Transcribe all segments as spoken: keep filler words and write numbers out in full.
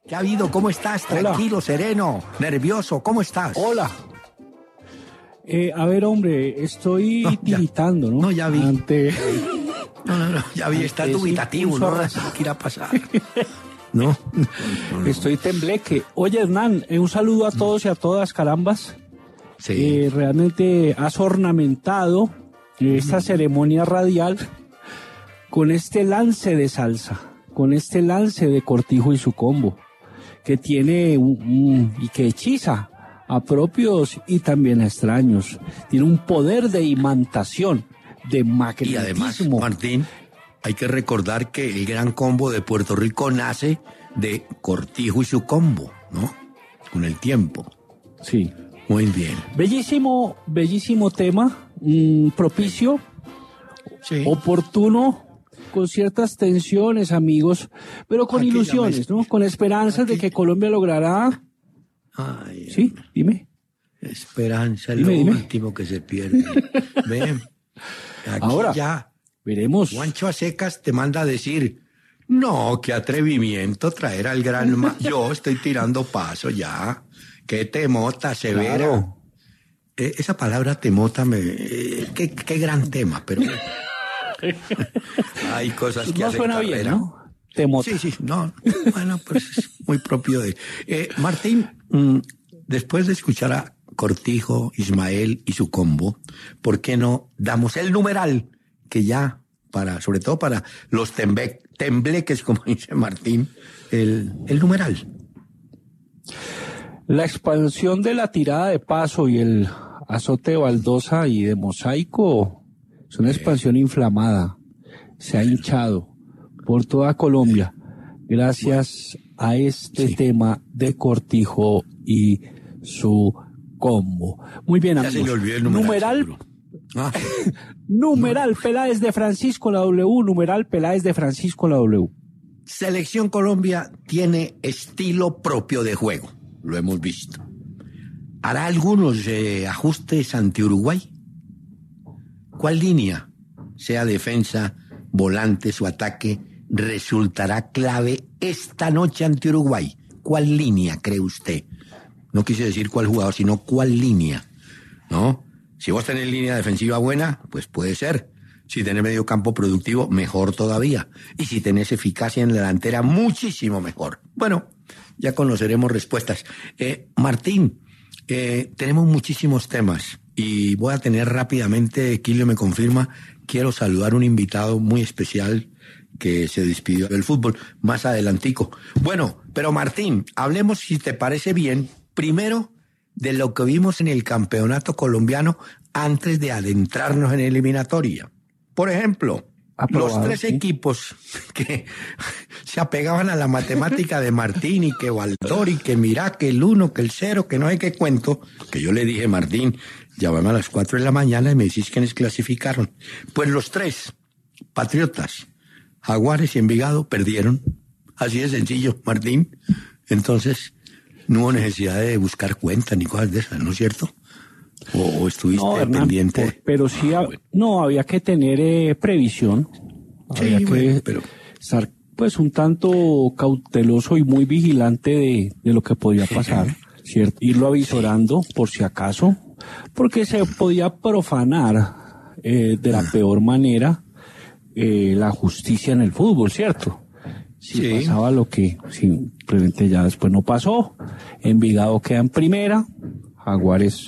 ¿Qué ha habido? ¿Cómo estás? Tranquilo, Hola. sereno, nervioso. ¿Cómo estás? Hola. Eh, a ver, hombre, estoy No, ya. tiritando, ¿no? No, ya vi. Ante... No, no, no. Ya vi, Ante está ese dubitativo, impulso ¿no? a- ¿Qué irá a pasar? No. no, no. Estoy tembleque. Oye, Hernán, eh, un saludo a todos y a todas, carambas. Sí. Eh, realmente has ornamentado eh, esta ceremonia radial con este lance de salsa, con este lance de Cortijo y su combo, que tiene un, un- y que hechiza a propios y también a extraños. Tiene un poder de imantación, de Y además, magnetismo. Martín, hay que recordar que el gran combo de Puerto Rico nace de Cortijo y su combo, ¿no? Con el tiempo. Sí. Muy bien. Bellísimo, bellísimo tema, mm, propicio, Sí. oportuno, con ciertas tensiones, amigos, pero con Aquí ya ilusiones, me- ¿no? Con esperanzas de aquí- que Colombia logrará. Ay, Sí, dime. esperanza es Dime, lo dime. último que se pierde. Ven. Aquí Ahora. ya. Veremos. Juancho a secas te manda a decir, no, qué atrevimiento traer al gran... ma- Yo estoy tirando paso ya. Qué temota, severa. Claro. Eh, esa palabra temota me... eh, qué, qué gran tema, pero... Hay cosas que No hacen suena carrera. bien, ¿no? Temota. Sí, sí, no. Bueno, pues es muy propio de... Eh, Martín, mm, después de escuchar a Cortijo, Ismael y su combo, ¿por qué no damos el numeral que ya, para, sobre todo para los tembe- tembleques, como dice Martín, el, el numeral? La expansión de la tirada de paso y el azote de baldosa y de mosaico es una expansión inflamada. Se ha hinchado por toda Colombia gracias a este Sí. tema de Cortijo y su combo. Muy bien, Ya se amigos. le olvidó el numeral. numeral, seguro. Ah, numeral Peláez de Francisco la W, numeral Peláez de Francisco la W. Selección Colombia tiene estilo propio de juego, lo hemos visto. ¿Hará algunos eh, ajustes ante Uruguay? ¿Cuál línea, sea defensa, volantes o ataque, resultará clave esta noche ante Uruguay? ¿Cuál línea cree usted? No quise decir cuál jugador, sino cuál línea, ¿no? Si vos tenés línea defensiva buena, pues puede ser. Si tenés medio campo productivo, mejor todavía. Y si tenés eficacia en la delantera, muchísimo mejor. Bueno, ya conoceremos respuestas. Eh, Martín, eh, tenemos muchísimos temas y voy a tener rápidamente, Quilio me confirma, quiero saludar a un invitado muy especial que se despidió del fútbol más adelantico. Bueno, pero Martín, hablemos, si te parece bien, primero de lo que vimos en el campeonato colombiano antes de adentrarnos en eliminatoria. Por ejemplo, Aprobado, los tres sí. equipos que se apegaban a la matemática de Martín y que Valtori, que mira, que el uno, que el cero, que no sé qué cuento, que yo le dije, Martín, llámame a las cuatro de la mañana y me decís quiénes clasificaron. Pues los tres, Patriotas, Jaguares y Envigado, perdieron. Así de sencillo, Martín. Entonces, no hubo necesidad de buscar cuentas ni cosas de esas, ¿no es cierto? O, o estuviste No, Hernán, pendiente. por- pero sí, Ah, ha- bueno. no, había que tener eh, previsión, Sí, había que bueno, pero- estar pues un tanto cauteloso y muy vigilante de, de lo que podía pasar, ¿cierto? Irlo avisorando por si acaso, porque se podía profanar eh, de la Ah. peor manera eh, la justicia en el fútbol, ¿cierto? Si Sí. pasaba lo que simplemente ya después no pasó, Envigado queda en primera, Jaguares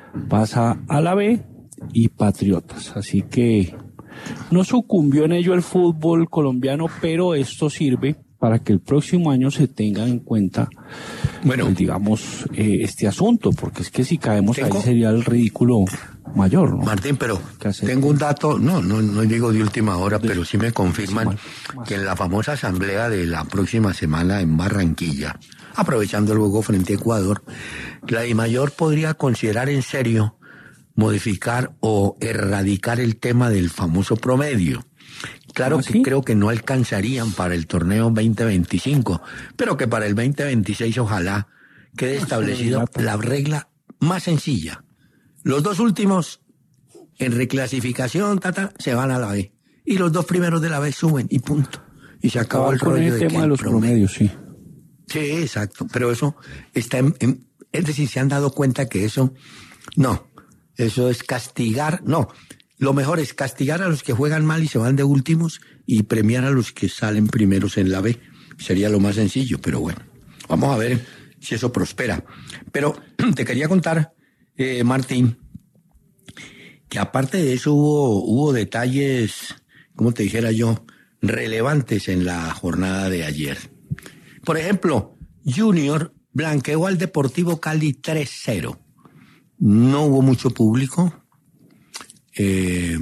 pasa a la B y Patriotas. Así que no sucumbió en ello el fútbol colombiano, pero esto sirve para que el próximo año se tenga en cuenta, Bueno. pues, digamos, eh, este asunto, porque es que si caemos Tengo- ahí sería el ridículo mayor, ¿no? Martín, pero ¿Qué hacer? tengo un dato, no, no, no digo de última hora, pero sí me confirman Sí, más. que en la famosa asamblea de la próxima semana en Barranquilla, aprovechando el juego frente a Ecuador, la DIMAYOR podría considerar en serio modificar o erradicar el tema del famoso promedio. Claro ¿Ah, que sí? creo que no alcanzarían para el torneo veinte veinticinco, pero que para el veinte veintiséis ojalá quede establecida la regla más sencilla. Los dos últimos en reclasificación, tata, se van a la B. Y los dos primeros de la B suben y punto. Y se acabó Acabar el con rollo el de tema que de el los promedio. promedios, sí. Sí, exacto, pero eso está en, en, es decir, se han dado cuenta que eso, no, eso es castigar, no, lo mejor es castigar a los que juegan mal y se van de últimos y premiar a los que salen primeros en la B, sería lo más sencillo, pero bueno, vamos a ver si eso prospera. Pero te quería contar, eh, Martín, que aparte de eso hubo, hubo detalles, como te dijera yo, relevantes en la jornada de ayer. Por ejemplo, Junior blanqueó al Deportivo Cali tres cero. No hubo mucho público. Eh,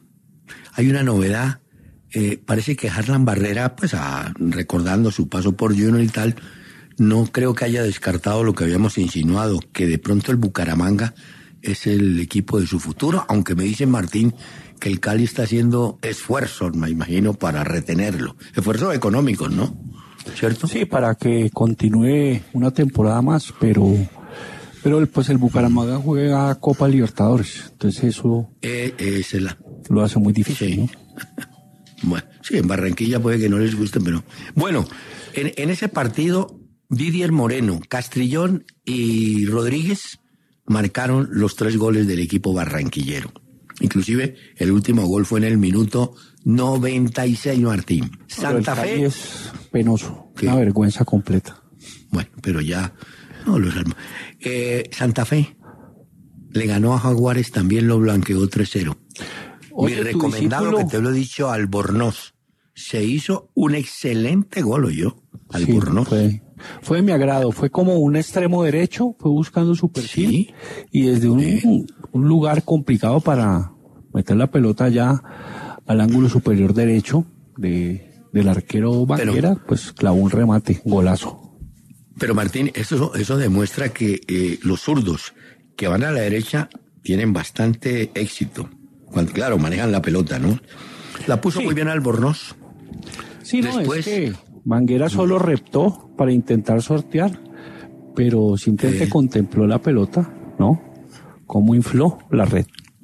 hay una novedad. Eh, parece que Harlan Barrera, pues a, recordando su paso por Junior y tal, no creo que haya descartado lo que habíamos insinuado, que de pronto el Bucaramanga es el equipo de su futuro, aunque me dice Martín que el Cali está haciendo esfuerzos, me imagino, para retenerlo. Esfuerzos económicos, ¿no? ¿Cierto? Sí, para que continúe una temporada más, pero pero el, pues el Bucaramanga juega Copa Libertadores, entonces eso Eh, es la... lo hace muy difícil, Sí. ¿no? Bueno, sí, en Barranquilla puede que no les guste, pero... Bueno, en, en ese partido, Didier Moreno, Castrillón y Rodríguez marcaron los tres goles del equipo barranquillero. Inclusive, el último gol fue en el minuto noventa y seis, Martín. Santa Pero el Fe... Cali es penoso, ¿Qué? una vergüenza completa. Bueno, pero ya... No, los arma. Eh, Santa Fe le ganó a Jaguares, también lo blanqueó tres cero. Oye, Mi tu recomendado, discípulo- que te lo he dicho, Albornoz. Se hizo un excelente gol, ¿oyó? Albornoz. Sí, fue, fue de mi agrado, fue como un extremo derecho, fue buscando su perfil Sí. y desde un, Sí. un lugar complicado para meter la pelota ya al ángulo superior derecho de, del arquero Banguera, pues clavó un remate, golazo. Pero Martín, eso, eso demuestra que eh, los zurdos que van a la derecha tienen bastante éxito. Cuando, claro, manejan la pelota, ¿no? La puso Sí. muy bien Albornoz. Sí, no, Después- es que Banguera solo reptó para intentar sortear, pero simplemente Sí. contempló la pelota, ¿no? Cómo infló la red.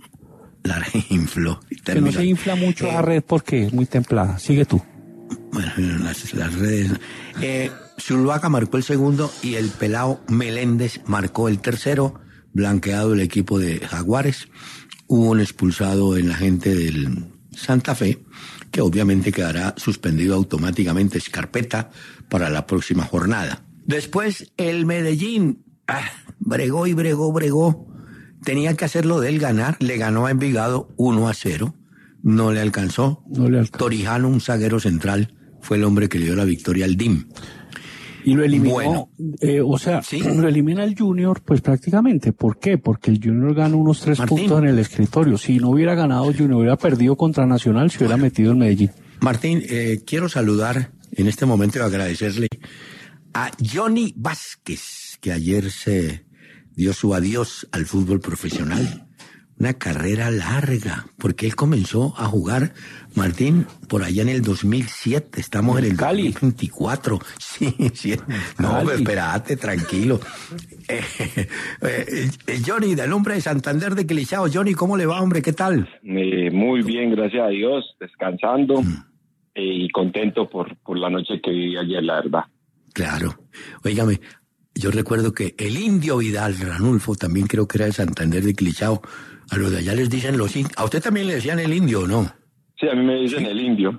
La infló. y Que no terminó. se infla mucho Eh, la red porque es muy templada. Sigue tú. Bueno, las, las redes. Eh, Zuluaga marcó el segundo y el pelao Meléndez marcó el tercero, blanqueado el equipo de Jaguares. Hubo un expulsado en la gente del Santa Fe, que obviamente quedará suspendido automáticamente Escarpeta para la próxima jornada. Después el Medellín, ah, bregó y bregó, bregó. Tenía que hacerlo de él ganar, le ganó a Envigado uno a cero, no le alcanzó. No le alcanzó. Torijano, un zaguero central, fue el hombre que le dio la victoria al D I M. Y lo eliminó, Bueno. eh, o sea, Sí. lo elimina el Junior, pues prácticamente. ¿Por qué? Porque el Junior gana unos tres Martín. puntos en el escritorio. Si no hubiera ganado Junior, hubiera perdido contra Nacional, se hubiera metido en Medellín. Martín, eh, quiero saludar en este momento y agradecerle a Johnny Vázquez, que ayer se dio su adiós al fútbol profesional. Una carrera larga, porque él comenzó a jugar, Martín, por allá en el dos mil siete, estamos en el Cali. dos mil veinticuatro. Sí, sí. No, Cali. pues, espérate, tranquilo. Eh, eh, eh, Johnny, del hombre de Santander de Quilichao. Johnny, ¿cómo le va, hombre? ¿Qué tal? Eh, muy bien, gracias a Dios, descansando eh, y contento por, por la noche que viví ayer, la verdad. Claro. Óigame, yo recuerdo que el Indio Vidal, Ranulfo, también creo que era de Santander de Quilichao. A los de allá les dicen los indios. ¿A usted también le decían el indio o no? Sí, a mí me dicen el indio.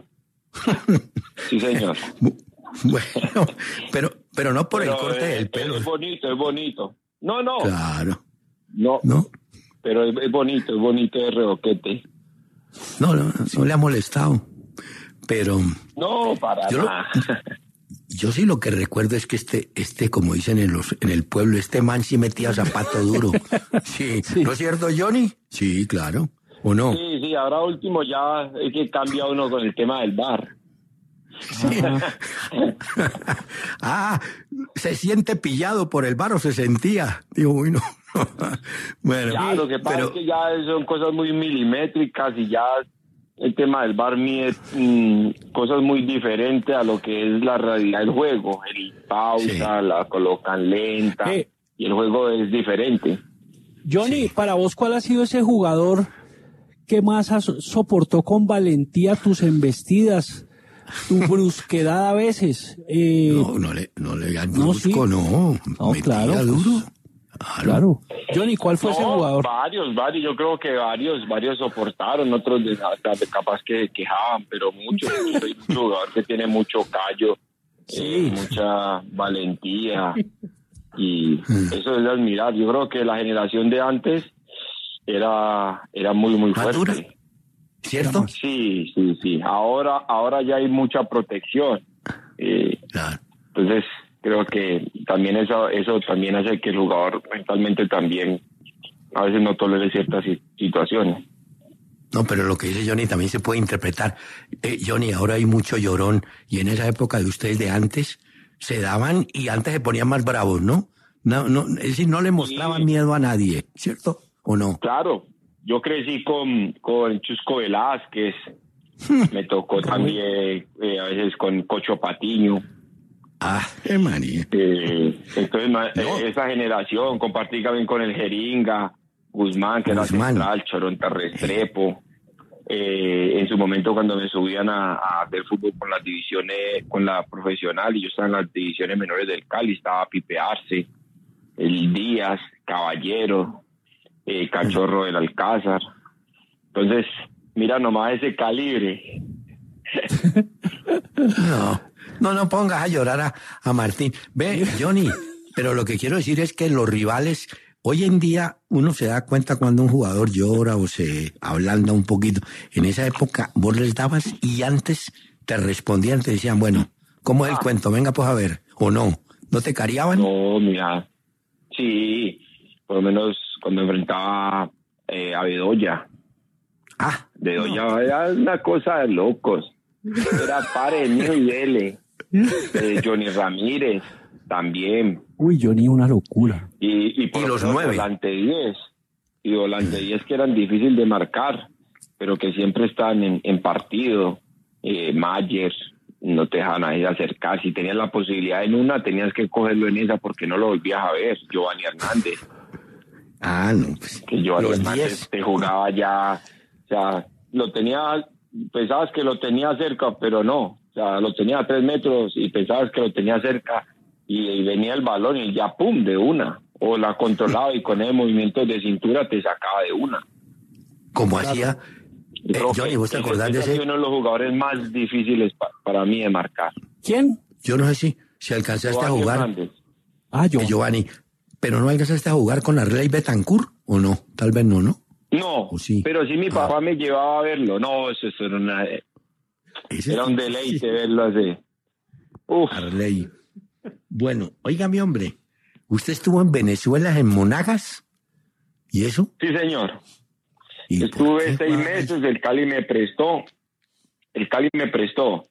Sí, señor. Bueno, pero, pero no por Pero, el corte eh, del pelo. Es bonito, es bonito. No, no, Claro. no, No, pero es, es bonito, es bonito de redoquete. no, no, no le ha molestado. Pero No, para Yo lo- nada. yo sí lo que recuerdo es que este, este, como dicen en los, en el pueblo, este man sí metía zapato duro. Sí. ¿No es cierto, Johnny? Sí, claro. ¿O no? Sí, sí, ahora último ya es que cambia uno con el tema del bar. Ah, se siente pillado por el bar o se sentía. Digo, uy, no. Bueno, Ya, lo que pasa pero, es que ya son cosas muy milimétricas y ya el tema del bar mide mm, cosas muy diferentes a lo que es la realidad del juego. El pausa, Sí. la colocan lenta Eh. y el juego es diferente. Johnny, para vos, ¿cuál ha sido ese jugador que más has- soportó con valentía tus embestidas? tu brusquedad a veces. Eh, No, no le, no le digan no, brusco, sí. no. No, Metía claro, duro. pues, claro. Johnny, ¿cuál fue ese No, jugador? varios, varios, yo creo que varios, varios soportaron, otros de, de capaz que quejaban, pero muchos. Yo soy un jugador que tiene mucho callo, Sí. eh, mucha valentía, y eso es de admirar. Yo creo que la generación de antes era, era muy, muy ¿Más dura? fuerte. ¿Cierto? Sí, sí, sí. Ahora, ahora ya hay mucha protección. Eh, Claro. entonces, creo que también eso, eso también hace que el jugador mentalmente también a veces no tolere ciertas si- situaciones. No, pero lo que dice Johnny también se puede interpretar. Eh, Johnny, ahora hay mucho llorón y en esa época de ustedes de antes se daban y antes se ponían más bravos, ¿no? No, no, es decir, no le mostraban Sí. miedo a nadie, ¿cierto? ¿O no? Claro, yo crecí con, con Chusco Velázquez, me tocó también eh, a veces con Cocho Patiño. Ah, qué manía. Eh, entonces, ma- No. eh, esa generación, compartí también con el Jeringa, Guzmán, que Guzmán. era central, Choronta Restrepo. Eh, en su momento, cuando me subían a, a hacer fútbol con las divisiones, con la profesional, y yo estaba en las divisiones menores del Cali, estaba Pipe Arce, el Díaz, Caballero, eh, Cachorro del Alcázar. Entonces, mira nomás ese calibre. No, no, no pongas a llorar a, a Martín. Ve, Johnny, pero lo que quiero decir es que los rivales, hoy en día uno se da cuenta cuando un jugador llora o se ablanda un poquito. En esa época vos les dabas y antes te respondían, te decían, bueno, ¿cómo es el cuento? Venga pues a ver, o no. ¿No te cariaban? No, mira, sí, por lo menos cuando enfrentaba eh, a Bedoya. Ah, Bedoya era una cosa de locos. Era pare mío y dele. Eh, Johnny Ramírez también. Uy, Johnny, una locura. Y, y, por Y lo los menos nueve. volante diez. Y volante diez que eran difíciles de marcar, pero que siempre están en, en partido. Eh, Mayer, no te dejaban ahí acercar. Si tenías la posibilidad en una, tenías que cogerlo en esa porque no lo volvías a ver. Giovanni Hernández. ah, no, pues. Que Giovanni Los Hernández diez. te jugaba ya, o sea, lo tenía, pensabas que lo tenía cerca, pero no, o sea, lo tenía a tres metros y pensabas que lo tenía cerca y, y venía el balón y ya pum, de una, o la controlaba y con el movimiento de cintura te sacaba de una. Como hacía, Yo eh, creo Johnny, que ¿vos te ese- acordás de ese ha sido ese? uno de los jugadores más difíciles pa- para mí de marcar. ¿Quién? Yo no sé si, si alcanzaste a Giovanni jugar, Hernández. Ah, yo. eh, Giovanni, pero no alcanzaste a jugar con Arley Betancourt, ¿o no? Tal vez no, ¿no? No, ¿O sí? pero sí mi Ah. papá me llevaba a verlo. No, eso, eso era, una, Ese era un tipo, deleite sí. verlo así. Uf. Arley. Bueno, oiga mi hombre, ¿usted estuvo en Venezuela, en Monagas? ¿Y eso? Sí, señor. ¿Y por Estuve qué, seis Juan? meses, el Cali me prestó, el Cali me prestó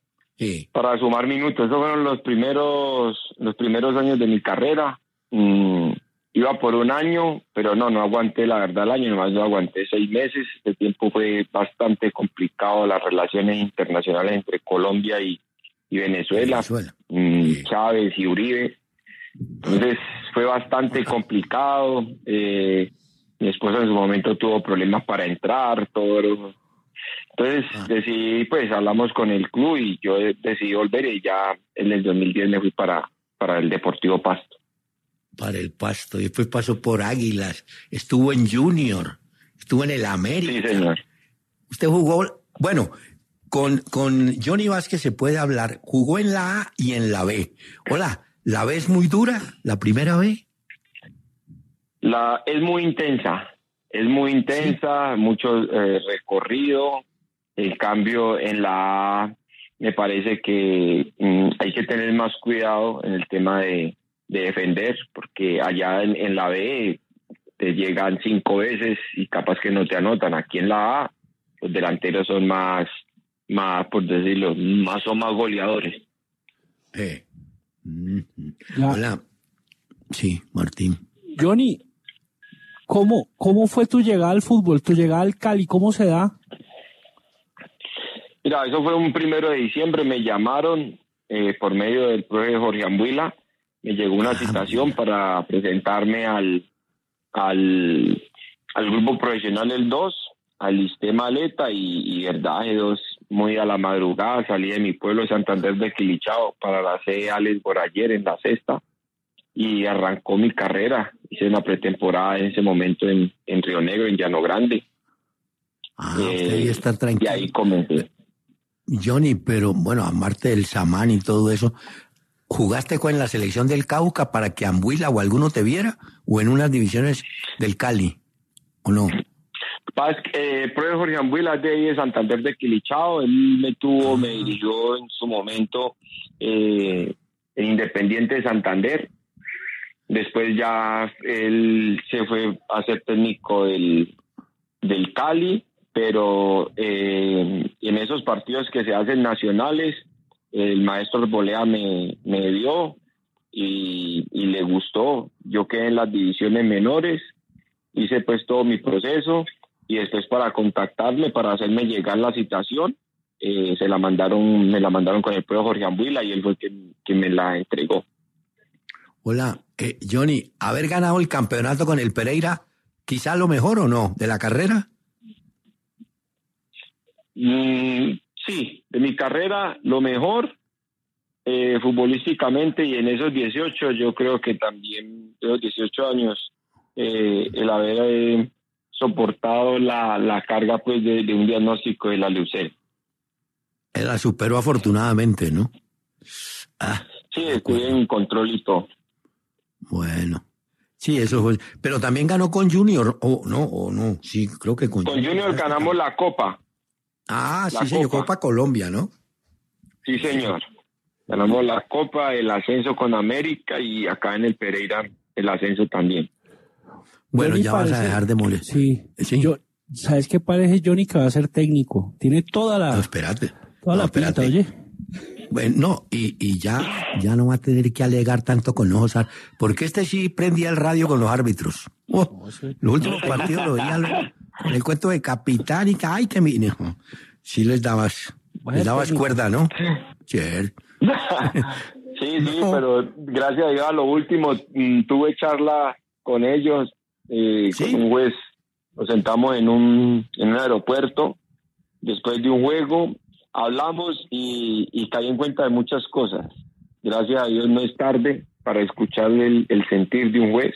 Sí. para sumar minutos. Esos fueron los primeros, los primeros años de mi carrera. Mm, iba por un año, pero no, no aguanté la verdad el año, nomás lo aguanté seis meses. Este tiempo fue bastante complicado, las relaciones internacionales entre Colombia y, y Venezuela, Venezuela. Mm, Sí. Chávez y Uribe. Entonces fue bastante complicado. Eh, mi esposa en su momento tuvo problemas para entrar, todo. Entonces Ah. decidí, pues hablamos con el club y yo decidí volver y ya en el dos mil diez me fui para, para el Deportivo Pasto. Para el Pasto, después pasó por Águilas, estuvo en Junior, estuvo en el América. Sí, señor. Usted jugó, bueno, con, con Johnny Vázquez se puede hablar, jugó en la A y en la B. Hola, ¿la B es muy dura? ¿La primera B? La, es muy intensa, es muy intensa, mucho eh, recorrido. El cambio en la A, me parece que mm, hay que tener más cuidado en el tema de, de defender, porque allá en, en la B te llegan cinco veces y capaz que no te anotan. Aquí en la A, los delanteros son más, más por decirlo, más son más goleadores. Eh. Mm, mm. La- Hola. Sí, Martín. Johnny, ¿cómo, ¿cómo fue tu llegada al fútbol? ¿Tu llegada al Cali? ¿Cómo se da? Mira, eso fue un primero de diciembre, me llamaron eh, por medio del profe Jorge Ambuila, me llegó una Ah, citación mira. para presentarme al, al, al grupo profesional del dos, al Sistema Aleta y, y Verdaje dos, muy a la madrugada, salí de mi pueblo de Santander de Quilichao para la sede Alex Borayer en la sexta y arrancó mi carrera. Hice una pretemporada en ese momento en, en Río Negro, en Llano Grande. Ah, eh, usted debe estar tranquilo. Y ahí comencé. Johnny, pero bueno, aparte del Samán y todo eso, ¿jugaste con la selección del Cauca para que Ambuila o alguno te viera? ¿O en unas divisiones del Cali? ¿O no? Eh, Profe Jorge Ambuila de ahí de Santander de Quilichao. Él me tuvo, me dirigió en su momento eh, en Independiente de Santander. Después ya él se fue a ser técnico del, del Cali, pero eh, en esos partidos que se hacen nacionales, el maestro Arboleda me, me dio y, y le gustó. Yo quedé en las divisiones menores, hice pues todo mi proceso y después para contactarme, para hacerme llegar la citación, eh, se la mandaron, me la mandaron con el propio Jorge Ambuila y él fue quien, quien me la entregó. Hola, eh, Johnny, ¿haber ganado el campeonato con el Pereira, quizá lo mejor o no, de la carrera? Mm, sí, de mi carrera lo mejor, eh, futbolísticamente, y en esos dieciocho, yo creo que también, de los dieciocho años, eh, el haber eh, soportado la, la carga pues de, de un diagnóstico de la leucemia. Él la superó afortunadamente, ¿no? Ah, sí, estuve en control y todo. Bueno, sí, eso fue. Pero también ganó con Junior, o no, o no, sí, creo que con, con Junior. Con Junior ganamos la Copa. Ah, la sí, señor, Copa. Copa Colombia, ¿no? Sí, señor. Ganamos la Copa, el ascenso con América y acá en el Pereira el ascenso también. Bueno, Johnny ya parece, vas a dejar de molestar. Sí, sí. Yo, ¿sabes qué parece Johnny que va a ser técnico? Tiene toda la... No, espérate. Toda no, la espérate. pinta, oye. Bueno, no, y, y ya, ya no va a tener que alegar tanto con los árbitros, porque este sí prendía el radio con los árbitros. Oh, no, sí. Los últimos partidos lo veía con el cuento de capitán y que, ay, que mi... No, sí les dabas, Vaya les dabas técnico. Cuerda, ¿no? Cher. Sí, sí, no. Pero gracias a Dios a lo último mm, tuve charla con ellos, eh, ¿sí? Con un juez. Nos sentamos en un, en un aeropuerto después de un juego, hablamos y, y caí en cuenta de muchas cosas. Gracias a Dios no es tarde para escuchar el, el sentir de un juez.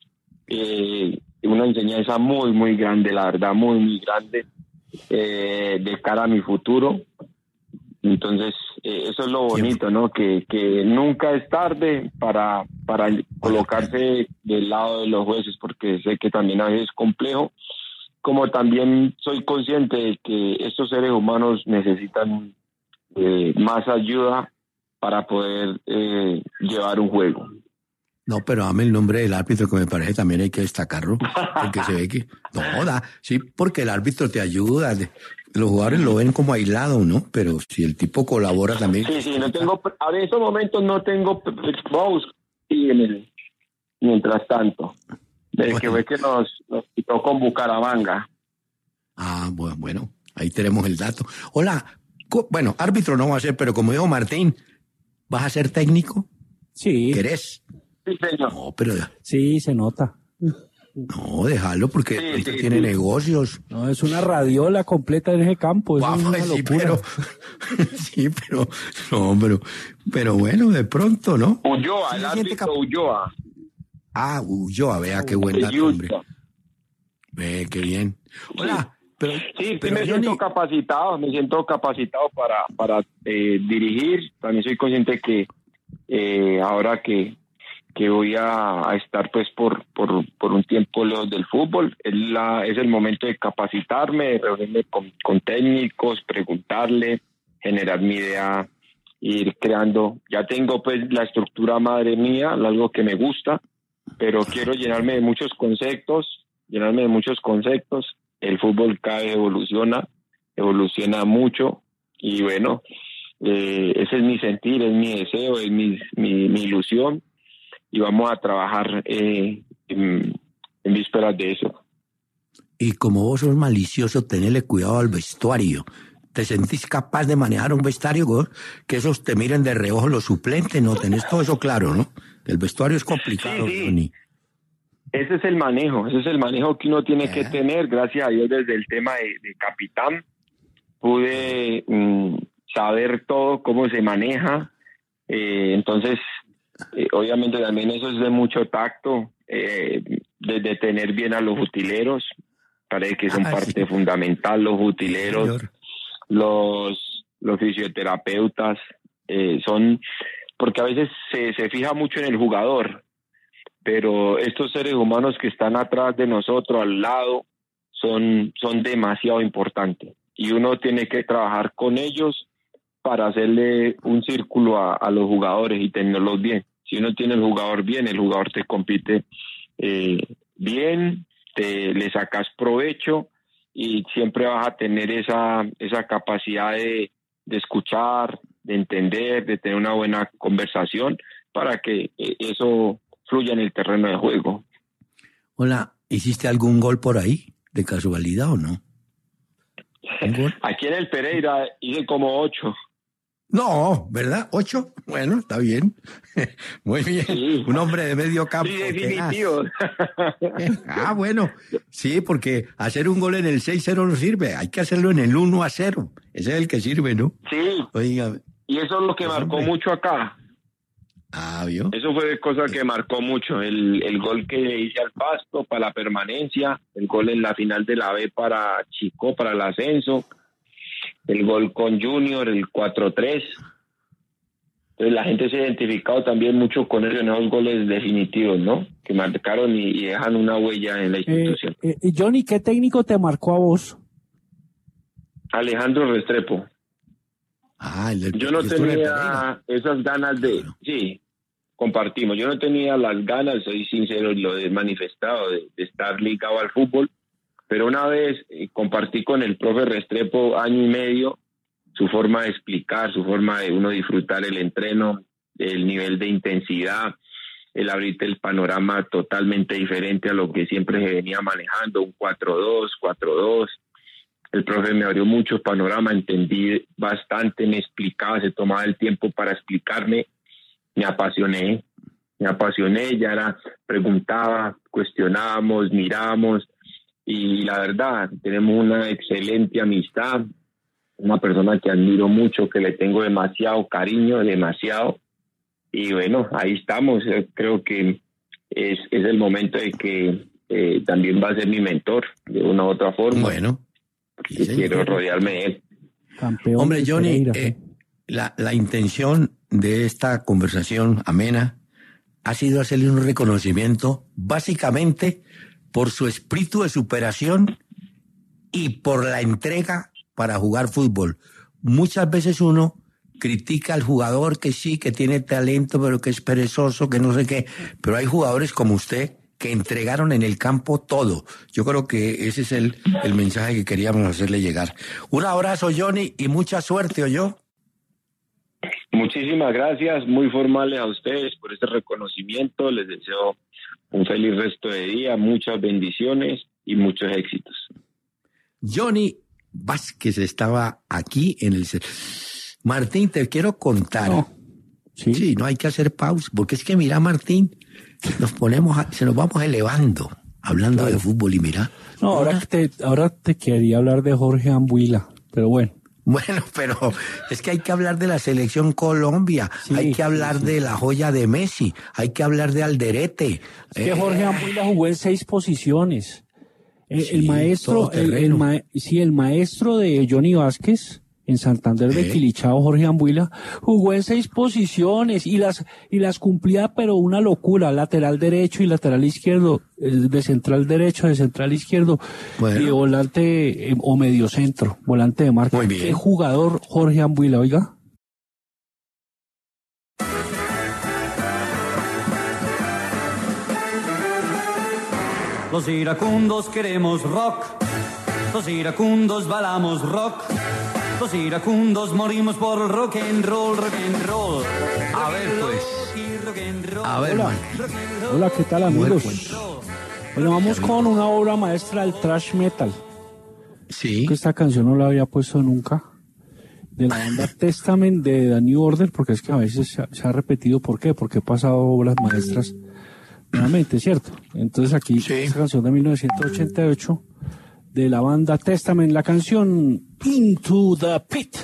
Eh, una enseñanza muy, muy grande, la verdad, muy, muy grande, eh, de cara a mi futuro. Entonces, eh, eso es lo bonito, ¿no? Que, que nunca es tarde para, para colocarse del lado de los jueces, porque sé que también a veces es complejo. Como también soy consciente de que estos seres humanos necesitan eh, más ayuda para poder eh, llevar un juego. No, pero dame el nombre del árbitro, que me parece también hay que destacarlo, porque se ve que... No, da, sí, porque el árbitro te ayuda, los jugadores lo ven como aislado, ¿no? Pero si el tipo colabora también... Sí, sí, no tengo... Ahora en estos momentos no tengo... Vamos, y en el, mientras tanto... Desde bueno. que fue que nos, nos quitó con Bucaramanga. Ah, bueno, bueno, ahí tenemos el dato. Hola, bueno, árbitro no va a ser, pero como dijo Martín, ¿vas a ser técnico? Sí. ¿Querés? Sí, señor. No, pero... Sí, se nota. No, déjalo porque sí, usted sí, tiene sí. negocios. No, es una radiola completa en ese campo. Eso Vamos, es una sí, locura. pero... sí, pero... No, pero... Pero bueno, de pronto, ¿no? Ulloa, sí, el árbitro cap- Ulloa. Ah, Ulloa, vea qué buen dato, hombre. Ve, qué bien. Hola, sí. pero... Sí, pero sí me siento ni... capacitado, me siento capacitado para, para eh, dirigir. También soy consciente que eh, ahora que, que voy a, a estar pues por, por, por un tiempo lejos del fútbol, es, la, es el momento de capacitarme, de reunirme con, con técnicos, preguntarle, generar mi idea, ir creando. Ya tengo pues la estructura madre mía, algo que me gusta, pero quiero llenarme de muchos conceptos, llenarme de muchos conceptos. El fútbol cada vez evoluciona, evoluciona mucho y bueno, eh, ese es mi sentir, es mi deseo, es mi, mi, mi ilusión y vamos a trabajar eh, en, en vísperas de eso. Y como vos sos malicioso, tenele cuidado al vestuario. ¿Te sentís capaz de manejar un vestuario, ¿no? Que esos te miren de reojo los suplentes? No tenés todo eso claro, ¿no? El vestuario es complicado, sí, sí. Johnny. Ese es el manejo, ese es el manejo que uno tiene ¿Eh? que tener, gracias a Dios, desde el tema de, de capitán. pude mm, saber todo, cómo se maneja. Eh, entonces, eh, obviamente también eso es de mucho tacto, eh, de, de tener bien a los utileros. Parece que son ah, parte sí. fundamental los utileros, sí, los, los fisioterapeutas, eh, son, porque a veces se, se fija mucho en el jugador, pero estos seres humanos que están atrás de nosotros, al lado, son, son demasiado importantes. Y uno tiene que trabajar con ellos para hacerle un círculo a, a los jugadores y tenerlos bien. Si uno tiene el jugador bien, el jugador te compite eh, bien, te le sacas provecho y siempre vas a tener esa, esa capacidad de, de escuchar, de entender, de tener una buena conversación para que eh, eso fluya en el terreno de juego. Hola, ¿hiciste algún gol por ahí, de casualidad o no? Aquí en el Pereira hice como ocho. No, ¿verdad? ¿Ocho? Bueno, está bien. Muy bien. Sí. Un hombre de medio campo. Sí, definitivo. Ah, bueno. Sí, porque hacer un gol en el seis cero no sirve. Hay que hacerlo en el uno a cero. Ese es el que sirve, ¿no? Sí. Oiga. Y eso es lo que marcó hombre. mucho acá. Ah, ¿vio? Eso fue cosa que marcó mucho. El, el gol que hice al Pasto para la permanencia, el gol en la final de la B para Chico, para el ascenso, el gol con Junior, el cuatro tres. Entonces la gente se ha identificado también mucho con ellos en esos goles definitivos, ¿no? Que marcaron y, y dejan una huella en la institución. Eh, eh, Johnny, ¿qué técnico te marcó a vos? Alejandro Restrepo. Ah, el, Yo no tenía esas ganas de... Claro. Sí, compartimos. Yo no tenía las ganas, soy sincero y lo he manifestado, de, de estar ligado al fútbol. Pero una vez eh, compartí con el profe Restrepo año y medio su forma de explicar, su forma de uno disfrutar el entreno, el nivel de intensidad, el abrirte el panorama totalmente diferente a lo que siempre se venía manejando, un cuatro dos, cuatro dos. El profe me abrió muchos panoramas, entendí bastante, me explicaba, se tomaba el tiempo para explicarme, me apasioné, me apasioné, ya era, preguntaba, cuestionábamos, mirábamos. Y la verdad, tenemos una excelente amistad, una persona que admiro mucho, que le tengo demasiado cariño, demasiado. Y bueno, ahí estamos. Creo que es, es el momento de que eh, también va a ser mi mentor, de una u otra forma. Bueno. Y sí, quiero rodearme de él. Campeón. Hombre, Johnny, eh, la, la intención de esta conversación amena ha sido hacerle un reconocimiento, básicamente, por su espíritu de superación y por la entrega para jugar fútbol. Muchas veces uno critica al jugador que sí, que tiene talento, pero que es perezoso, que no sé qué. Pero hay jugadores como usted que entregaron en el campo todo. Yo creo que ese es el, el mensaje que queríamos hacerle llegar. Un abrazo, Johnny, y mucha suerte, ¿oyó? Muchísimas gracias, muy formales a ustedes por este reconocimiento. Les deseo un feliz resto de día, muchas bendiciones y muchos éxitos. Johnny Vázquez estaba aquí en el... Martín, te quiero contar. No. Sí. sí, no hay que hacer pausa, porque es que mira, Martín, nos ponemos, a, se nos vamos elevando, hablando claro. de fútbol y mira. No, ahora te, ahora te quería hablar de Jorge Ambuila, pero bueno. Bueno, pero es que hay que hablar de la selección Colombia, sí, hay que hablar sí, sí. de la joya de Messi, hay que hablar de Alderete. Es eh, que Jorge Ambuila jugó en seis posiciones. El, sí, el maestro, el, el ma, sí, el maestro de Johnny Vázquez en Santander de ¿Eh? Quilichao, Jorge Ambuila, jugó en seis posiciones y las y las cumplía, pero una locura, lateral derecho y lateral izquierdo, de central derecho, de central izquierdo, bueno. y de volante eh, o mediocentro, volante de marca. Muy bien. ¿Qué jugador Jorge Ambuila, oiga? Los iracundos queremos rock, los iracundos balamos rock. Los iracundos morimos por rock and roll, rock and roll. A ver, pues. A ver, hola. Hola, ¿qué tal, amigos? Bueno, vamos con una obra maestra del thrash metal. Sí. Que esta canción no la había puesto nunca. De la banda Testament de The New Order, porque es que a veces se ha, se ha repetido. ¿Por qué? Porque he pasado obras maestras nuevamente, ¿cierto? Entonces aquí, sí. esta canción de mil novecientos ochenta y ocho... de la banda Testament, la canción Into the Pit.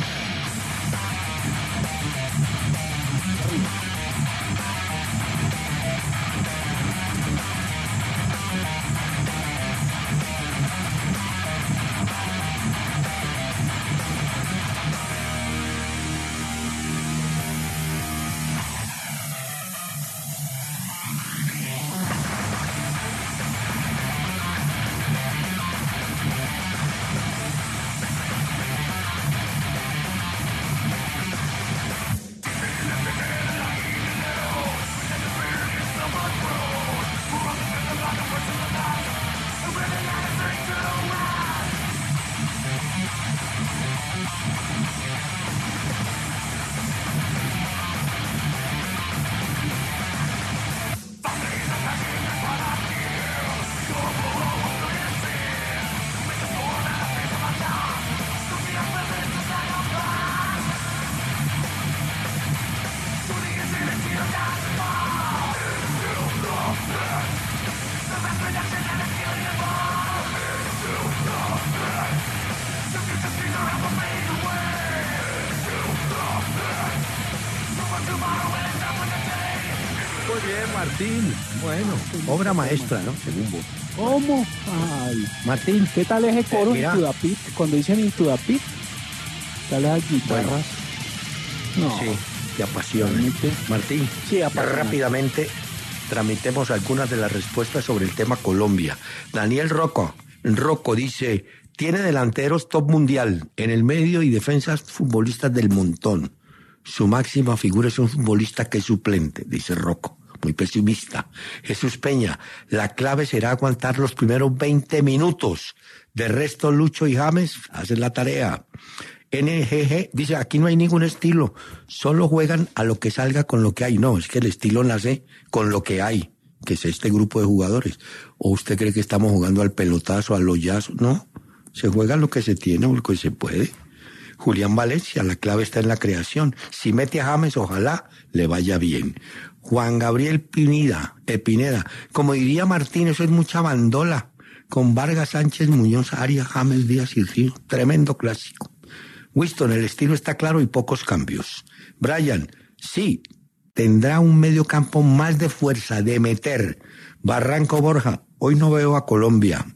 Martín, bueno, obra maestra, ¿no? Según vos. ¿Cómo? Ay, Martín, ¿qué tal ese coro mira. Into the Pit? Cuando dicen Into the Pit, ¿qué tal las guitarras? Bueno, no. sí, te apasiona. Realmente. Martín, Sí, apasiona. rápidamente tramitemos algunas de las respuestas sobre el tema Colombia. Daniel Rocco, Rocco dice, tiene delanteros top mundial, en el medio y defensas futbolistas del montón. Su máxima figura es un futbolista que es suplente, dice Rocco. Muy pesimista. Jesús Peña, la clave será aguantar los primeros veinte minutos. De resto, Lucho y James hacen la tarea. N G G dice, aquí no hay ningún estilo, solo juegan a lo que salga con lo que hay. No, es que el estilo nace con lo que hay, que es este grupo de jugadores. ¿O usted cree que estamos jugando al pelotazo, al hoyazo? No, se juega lo que se tiene, lo que se puede. Julián Valencia, la clave está en la creación. Si mete a James, ojalá le vaya bien. Juan Gabriel Pineda, eh, Pineda, como diría Martín, eso es mucha bandola. Con Vargas, Sánchez, Muñoz, Arias, James, Díaz y Río. Tremendo clásico. Winston, el estilo está claro y pocos cambios. Brian, sí, tendrá un medio campo más de fuerza, de meter. Barranco Borja, hoy no veo a Colombia.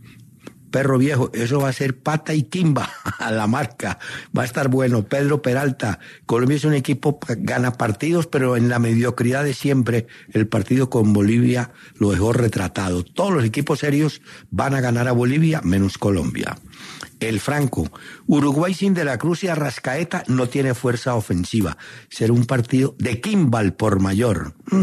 Perro viejo, eso va a ser pata y quimba a la marca. Va a estar bueno. Pedro Peralta, Colombia es un equipo que gana partidos, pero en la mediocridad de siempre, el partido con Bolivia lo dejó retratado. Todos los equipos serios van a ganar a Bolivia, menos Colombia. El Franco, Uruguay sin De la Cruz y Arrascaeta no tiene fuerza ofensiva. Será un partido de Kimball por mayor. Mm.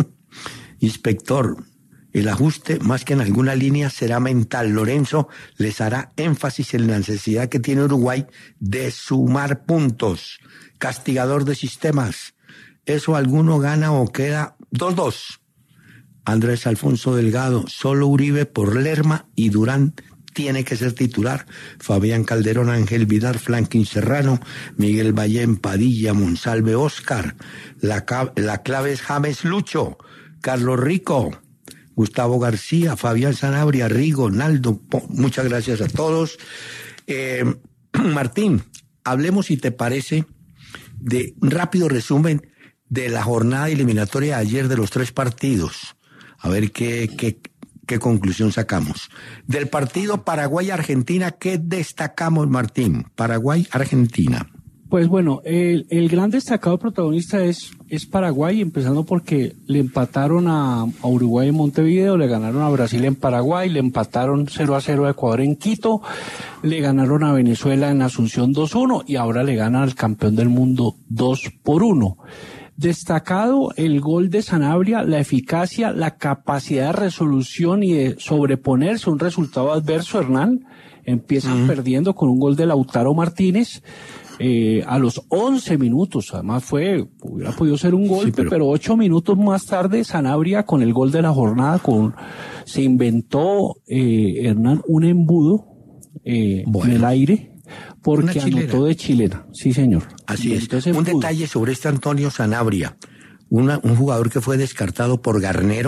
Inspector, el ajuste, más que en alguna línea, será mental. Lorenzo les hará énfasis en la necesidad que tiene Uruguay de sumar puntos. Castigador de sistemas. Eso alguno gana o queda dos dos. Andrés Alfonso Delgado, solo Uribe por Lerma y Durán tiene que ser titular. Fabián Calderón, Ángel Vidal, Franklin Serrano, Miguel Ballén, Padilla, Monsalve, Oscar. La, la clave es James Lucho, Carlos Rico, Gustavo García, Fabián Sanabria, Rigo, Naldo, muchas gracias a todos. Eh, Martín, hablemos, si te parece, de un rápido resumen de la jornada eliminatoria de ayer de los tres partidos. A ver qué, qué, qué conclusión sacamos. Del partido Paraguay-Argentina, ¿qué destacamos, Martín? Paraguay-Argentina. Pues bueno, el, el gran destacado protagonista es, es Paraguay, empezando porque le empataron a, a Uruguay en Montevideo, le ganaron a Brasil en Paraguay, le empataron cero a cero a Ecuador en Quito, le ganaron a Venezuela en Asunción dos uno y ahora le ganan al campeón del mundo dos por uno. Destacado el gol de Sanabria, la eficacia, la capacidad de resolución y de sobreponerse a un resultado adverso. Hernán, empiezan uh-huh. perdiendo con un gol de Lautaro Martínez. Eh, a los once minutos, además fue, hubiera podido ser un golpe, sí, pero... pero ocho minutos más tarde Sanabria con el gol de la jornada, con se inventó, eh, Hernán, un embudo eh, bueno. en el aire, porque anotó de chilena, sí señor. Así es. Un detalle sobre este Antonio Sanabria, una, un jugador que fue descartado por Garnero,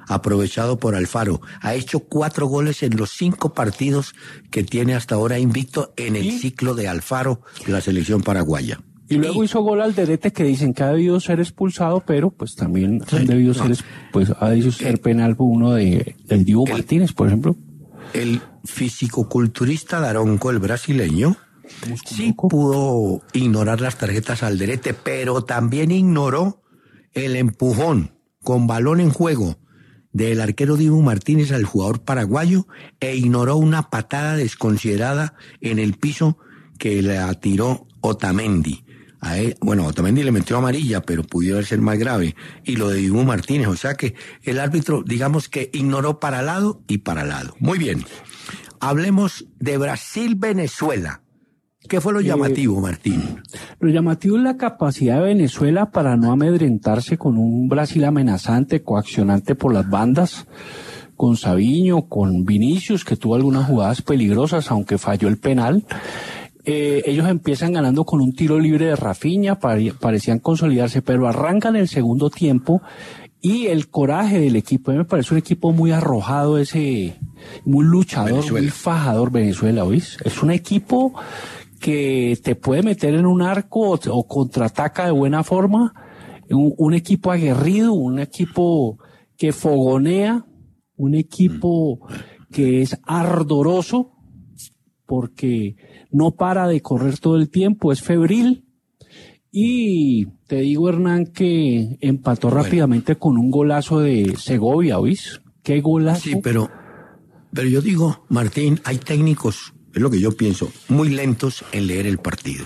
aprovechado por Alfaro. Ha hecho cuatro goles en los cinco partidos que tiene hasta ahora invicto en el ¿Sí? ciclo de Alfaro de la selección paraguaya. Y luego hizo gol Alderete, que dicen que ha debido ser expulsado, pero pues también Sí, han debido no. ser, pues ha debido ser El- penal por uno de, del Dibu el- Martínez, por ejemplo. El fisicoculturista Daronco, el brasileño, sí pudo ignorar las tarjetas Alderete, pero también ignoró el empujón con balón en juego del arquero Dibu Martínez al jugador paraguayo e ignoró una patada desconsiderada en el piso que le tiró Otamendi. A él, bueno, Otamendi le metió amarilla, pero pudiera ser más grave. Y lo de Dibu Martínez, o sea que el árbitro, digamos que ignoró para lado y para lado. Muy bien. Hablemos de Brasil-Venezuela. ¿Qué fue lo llamativo, Martín? Lo llamativo es la capacidad de Venezuela para no amedrentarse con un Brasil amenazante, coaccionante por las bandas, con Savinho, con Vinicius, que tuvo algunas jugadas peligrosas, aunque falló el penal. Eh, ellos empiezan ganando con un tiro libre de Rafinha, pare- parecían consolidarse, pero arrancan el segundo tiempo y el coraje del equipo, a mí me parece un equipo muy arrojado, ese, muy luchador, Venezuela. muy fajador Venezuela, ¿oís? Es un equipo que te puede meter en un arco o, o contraataca de buena forma, un, un equipo aguerrido, un equipo que fogonea, un equipo que es ardoroso, porque no para de correr todo el tiempo, es febril. Y te digo, Hernán, que empató Bueno. rápidamente con un golazo de Segovia, ¿oís? ¿Qué golazo? Sí, pero, pero yo digo, Martín, hay técnicos, es lo que yo pienso, muy lentos en leer el partido.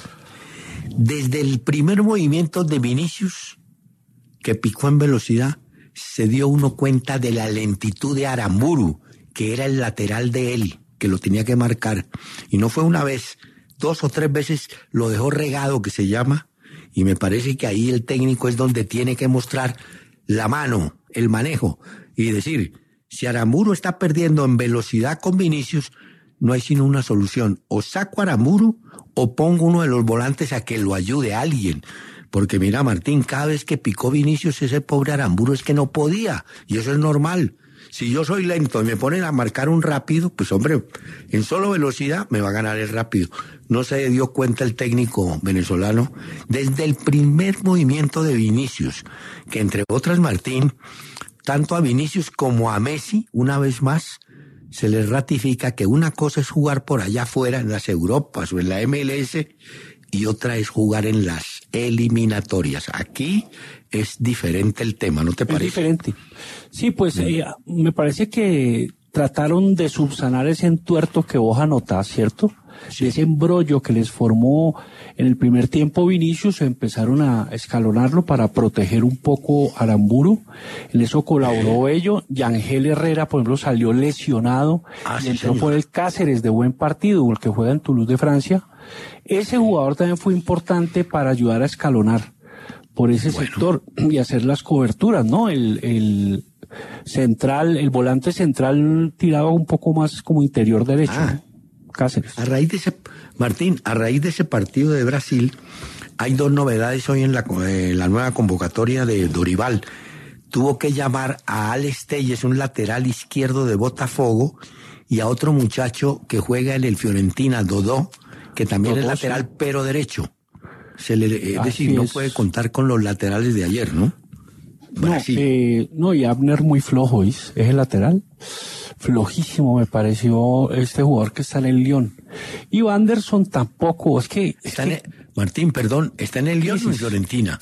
Desde el primer movimiento de Vinicius, que picó en velocidad, se dio uno cuenta de la lentitud de Aramburu, que era el lateral de él, que lo tenía que marcar. Y no fue una vez, dos o tres veces lo dejó regado, que se llama, y me parece que ahí el técnico es donde tiene que mostrar la mano, el manejo, y decir, si Aramburu está perdiendo en velocidad con Vinicius, no hay sino una solución, o saco a Aramburu o pongo uno de los volantes a que lo ayude a alguien. Porque mira, Martín, cada vez que picó Vinicius, ese pobre Aramburu es que no podía, y eso es normal. Si yo soy lento y me ponen a marcar un rápido, pues hombre, en solo velocidad me va a ganar el rápido. No se dio cuenta el técnico venezolano desde el primer movimiento de Vinicius, que entre otras, Martín, tanto a Vinicius como a Messi, una vez más, se les ratifica que una cosa es jugar por allá afuera, en las Europas o en la M L S, y otra es jugar en las eliminatorias. Aquí es diferente el tema, ¿no te Es parece? diferente. Sí, pues eh, me parece que trataron de subsanar ese entuerto que vos anotás, ¿cierto? Sí. Ese embrollo que les formó en el primer tiempo Vinicius, empezaron a escalonarlo para proteger un poco a Aramburu. En eso colaboró ello. Yangel Herrera, por ejemplo, salió lesionado Ah, y sí, entró señor. por el Cáceres de buen partido, el que juega en Toulouse de Francia. Ese jugador también fue importante para ayudar a escalonar por ese Bueno. sector y hacer las coberturas, ¿no? El, el central, el volante central tiraba un poco más como interior derecho, Ah. ¿no? Cáceres. A raíz de ese, Martín, a raíz de ese partido de Brasil, hay dos novedades hoy en la, eh, la nueva convocatoria de Dorival. Tuvo que llamar a Alex Telles, un lateral izquierdo de Botafogo, y a otro muchacho que juega en el Fiorentina, Dodó, que también Dodó, es lateral, sí. pero derecho. Se le, es Así decir, no es. puede contar con los laterales de ayer, ¿no? No, Brasil. eh, no, y Abner muy flojo, ¿oís? Es el lateral. Flojísimo me pareció este jugador que está en el Lyon. Y Wanderson tampoco, es que... es Está en que- el- Martín, perdón, ¿está en el Lyon o en Fiorentina?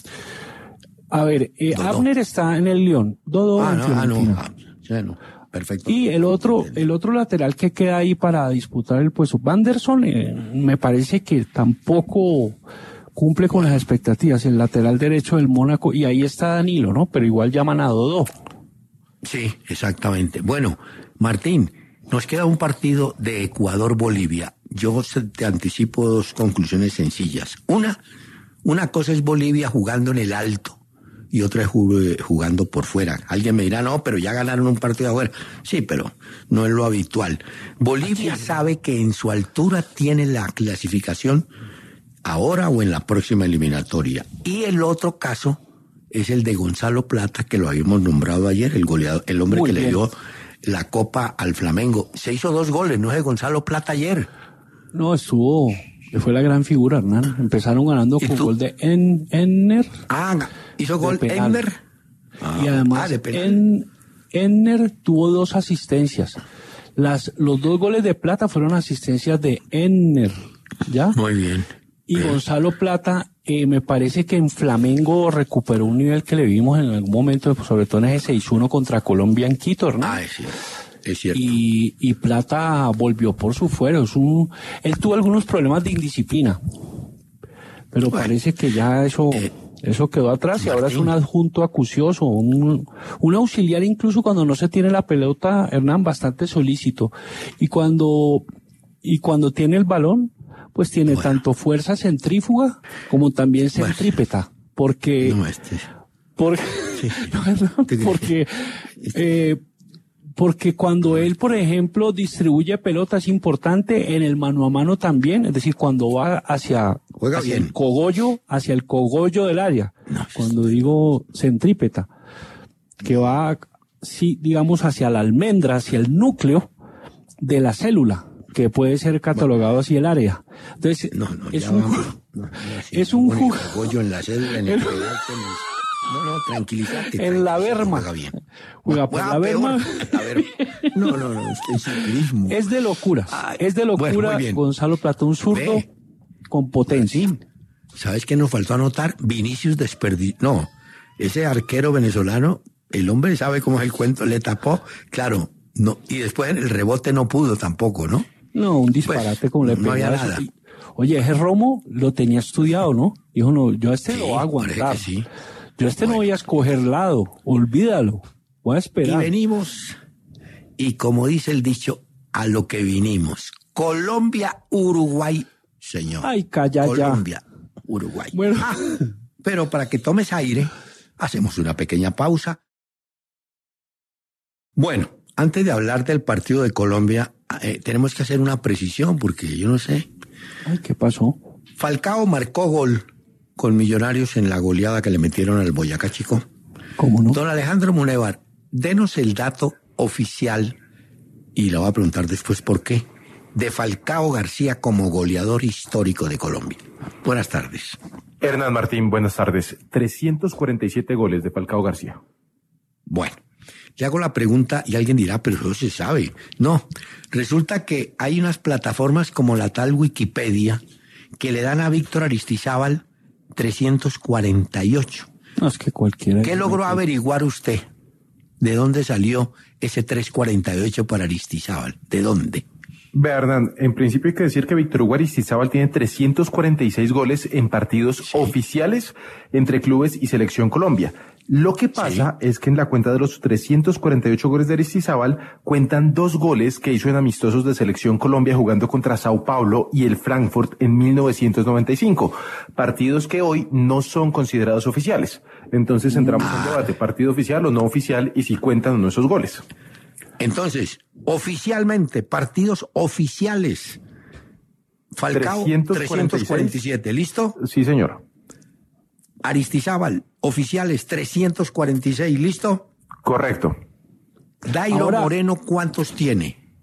a ver, eh, Dodó. Abner está en el Lyon, Dodo Ah, en no, ah, no, Fiorentina. ah, ya no, perfecto. Y el otro, el otro lateral que queda ahí para disputar el puesto, Wanderson, eh, me parece que tampoco cumple con las expectativas, el lateral derecho del Mónaco, y ahí está Danilo, ¿no? Pero igual llaman a Dodó. Sí, exactamente. Bueno, Martín, nos queda un partido de Ecuador-Bolivia. Yo se- te anticipo dos conclusiones sencillas. Una, una cosa es Bolivia jugando en el alto y otra es ju- jugando por fuera. Alguien me dirá, no, pero ya ganaron un partido afuera. Sí, pero no es lo habitual. Bolivia sabe que en su altura tiene la clasificación ahora o en la próxima eliminatoria. Y el otro caso es el de Gonzalo Plata, que lo habíamos nombrado ayer, el goleador, el hombre Muy que bien. le dio la copa al Flamengo. Se hizo dos goles, ¿no es de Gonzalo Plata ayer? No, estuvo, fue la gran figura, Hernán. Empezaron ganando con gol de en, Enner. Ah, hizo gol Enner. Ah, y además, ah, en, Enner tuvo dos asistencias. Las, los dos goles de Plata fueron asistencias de Enner, ¿ya? Muy bien. Y bien. Gonzalo Plata, eh, me parece que en Flamengo recuperó un nivel que le vimos en algún momento, sobre todo en ese seis uno contra Colombia en Quito, ¿no? Ah, sí. Es cierto. Y, y Plata volvió por su fuero. Es un, él tuvo algunos problemas de indisciplina, pero bueno, parece que ya eso, eh, eso quedó atrás Martín. Y ahora es un adjunto acucioso, un, un auxiliar incluso cuando no se tiene la pelota, Hernán, bastante solícito. Y cuando, y cuando tiene el balón, pues tiene bueno. tanto fuerza centrífuga como también centrípeta, bueno. porque, no, este... porque, sí. no, porque, eh, porque cuando él, por ejemplo, distribuye pelota es importante en el mano a mano también, es decir, cuando va hacia, hacia el cogollo, hacia el cogollo del área, no, cuando digo centrípeta, que va, sí, digamos, hacia la almendra, hacia el núcleo de la célula, que puede ser catalogado así el área. Entonces, no, no, es un, no, no, es un cogollo en la célula, en el el... No, no, tranquilízate. En la berma. Juega bien. Juega por la berma. No, no, no, es ciclismo. Es de locura. Ay, es de locura, bueno, Gonzalo Plata, un zurdo Ve. con potencia. Sí. ¿Sabes qué nos faltó anotar? Vinicius desperdició. No, ese arquero venezolano, el hombre sabe cómo es el cuento, le tapó, claro, no, y después el rebote no pudo tampoco, ¿no? No, un disparate pues, como le pegó. No había nada. Oye, ese Romo lo tenía estudiado, ¿no? Dijo, no, yo a este sí, lo voy a aguantar. Sí. Yo a este bueno. no voy a escoger lado, olvídalo, voy a esperar. Y venimos, y como dice el dicho, a lo que vinimos. Colombia, Uruguay, señor. Ay, calla Colombia, ya. Uruguay. Bueno. Ah, pero para que tomes aire, hacemos una pequeña pausa. Bueno, antes de hablar del partido de Colombia, eh, tenemos que hacer una precisión, porque yo no sé. Ay, ¿qué pasó? Falcao marcó gol con Millonarios en la goleada que le metieron al Boyacá Chico. ¿Cómo no? Don Alejandro Munevar, denos el dato oficial, y le voy a preguntar después por qué, de Falcao García como goleador histórico de Colombia. Buenas tardes. Hernán Martín, buenas tardes. trescientos cuarenta y siete goles de Falcao García. Bueno, le hago la pregunta y alguien dirá, pero eso se sabe. No, resulta que hay unas plataformas como la tal Wikipedia que le dan a Víctor Aristizábal trescientos cuarenta y ocho. No, es que cualquiera. ¿Qué logró averiguar usted? ¿De dónde salió ese trescientos cuarenta y ocho para Aristizábal? ¿De dónde? Vea, Hernán, en principio hay que decir que Víctor Hugo Aristizábal tiene trescientos cuarenta y seis goles en partidos sí. oficiales entre clubes y Selección Colombia. Lo que pasa sí. es que en la cuenta de los trescientos cuarenta y ocho goles de Aristizábal cuentan dos goles que hizo en amistosos de Selección Colombia jugando contra Sao Paulo y el Frankfurt en mil novecientos noventa y cinco, partidos que hoy no son considerados oficiales. Entonces entramos ah. en debate, partido oficial o no oficial, y si cuentan o no esos goles. Entonces, oficialmente, partidos oficiales. Falcao, trescientos cuarenta y siete, ¿listo? Sí, señor. Aristizábal, oficiales, trescientos cuarenta y seis, ¿listo? Correcto. Dairo Ahora, Moreno, ¿cuántos tiene?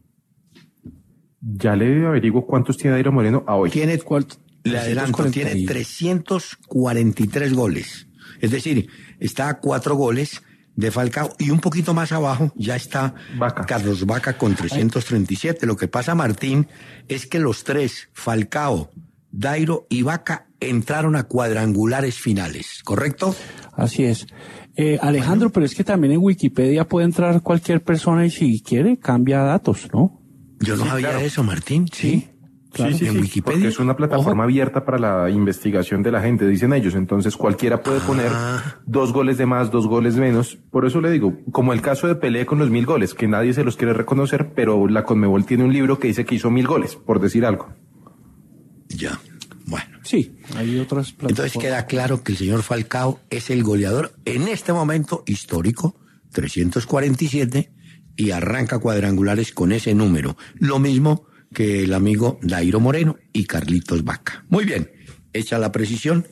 Ya le averiguo cuántos tiene Dairo Moreno a hoy. Tiene, le adelanto, tiene trescientos cuarenta y tres goles. Es decir, está a cuatro goles de Falcao, y un poquito más abajo ya está Vaca. Carlos Vaca con trescientos treinta y siete. Lo que pasa, Martín, es que los tres, Falcao, Dairo y Vaca, entraron a cuadrangulares finales, ¿correcto? Así es. Eh, Alejandro, bueno. pero es que también en Wikipedia puede entrar cualquier persona y si quiere cambia datos, ¿no? Yo no sí, sabía claro. eso, Martín. Sí. Sí. Claro, sí, sí, en sí, Wikipedia. Porque es una plataforma Ojo. abierta para la investigación de la gente, dicen ellos. Entonces cualquiera puede poner ah. dos goles de más, dos goles menos. Por eso le digo, como el caso de Pelé con los mil goles, que nadie se los quiere reconocer, pero la Conmebol tiene un libro que dice que hizo mil goles, por decir algo. Ya, bueno. Sí, hay otras plataformas. Entonces queda claro que el señor Falcao es el goleador en este momento histórico, trescientos cuarenta y siete, y arranca cuadrangulares con ese número. Lo mismo que el amigo Dairo Moreno y Carlitos Vaca. Muy bien, hecha la precisión,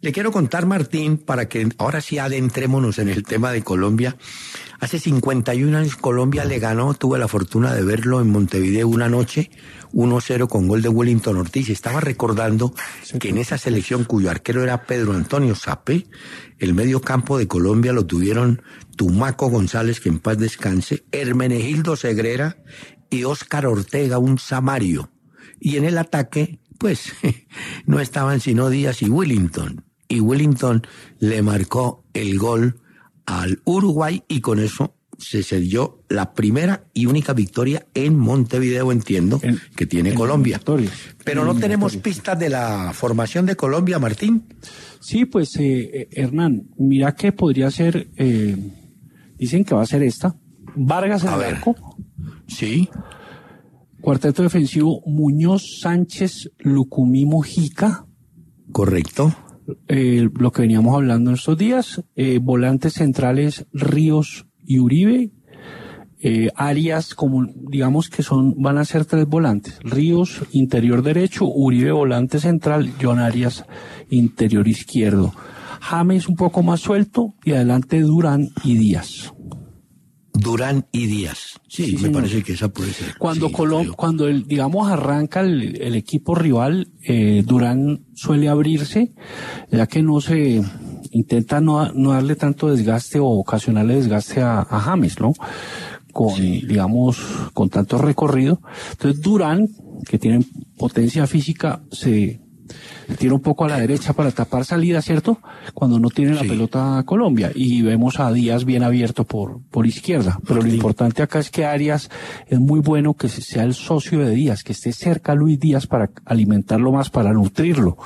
Le quiero contar, Martín, para que ahora sí adentrémonos en el tema de Colombia. Hace cincuenta y un años Colombia le ganó, tuve la fortuna de verlo en Montevideo una noche, uno cero con gol de Wellington Ortiz. Estaba recordando que en esa selección cuyo arquero era Pedro Antonio Sapé, el medio campo de Colombia lo tuvieron Tumaco González, que en paz descanse, Hermenegildo Segrera y Óscar Ortega, un samario. Y en el ataque, pues, no estaban sino Díaz y Wellington. Y Wellington le marcó el gol al Uruguay y con eso se selló la primera y única victoria en Montevideo, entiendo, en, que tiene Colombia. Pero no tenemos pistas de la formación de Colombia, Martín. Sí, pues, eh, Hernán, mira que podría ser, eh, dicen que va a ser esta, Vargas en el arco. Sí. Cuarteto defensivo, Muñoz, Sánchez, Lucumí, Mojica. Correcto. Eh, lo que veníamos hablando en estos días, eh, volantes centrales Ríos y Uribe, eh, Arias, como digamos que son, van a ser tres volantes, Ríos interior derecho, Uribe volante central, John Arias interior izquierdo, James un poco más suelto y adelante Durán y Díaz. Durán y Díaz. Sí, sí me señor. Parece que esa puede ser. Cuando sí, Colom, cuando el, digamos, arranca el, el equipo rival, eh, Durán suele abrirse, ya que no se intenta no, no darle tanto desgaste o ocasionarle desgaste a, a James, ¿no? Con, sí. digamos, con tanto recorrido. Entonces Durán, que tiene potencia física, se tira un poco a la derecha para tapar salida, ¿cierto? Cuando no tiene la sí. pelota Colombia. Y vemos a Díaz bien abierto por, por izquierda. Pero lo importante acá es que Arias es muy bueno que sea el socio de Díaz, que esté cerca a Luis Díaz para alimentarlo más, para nutrirlo.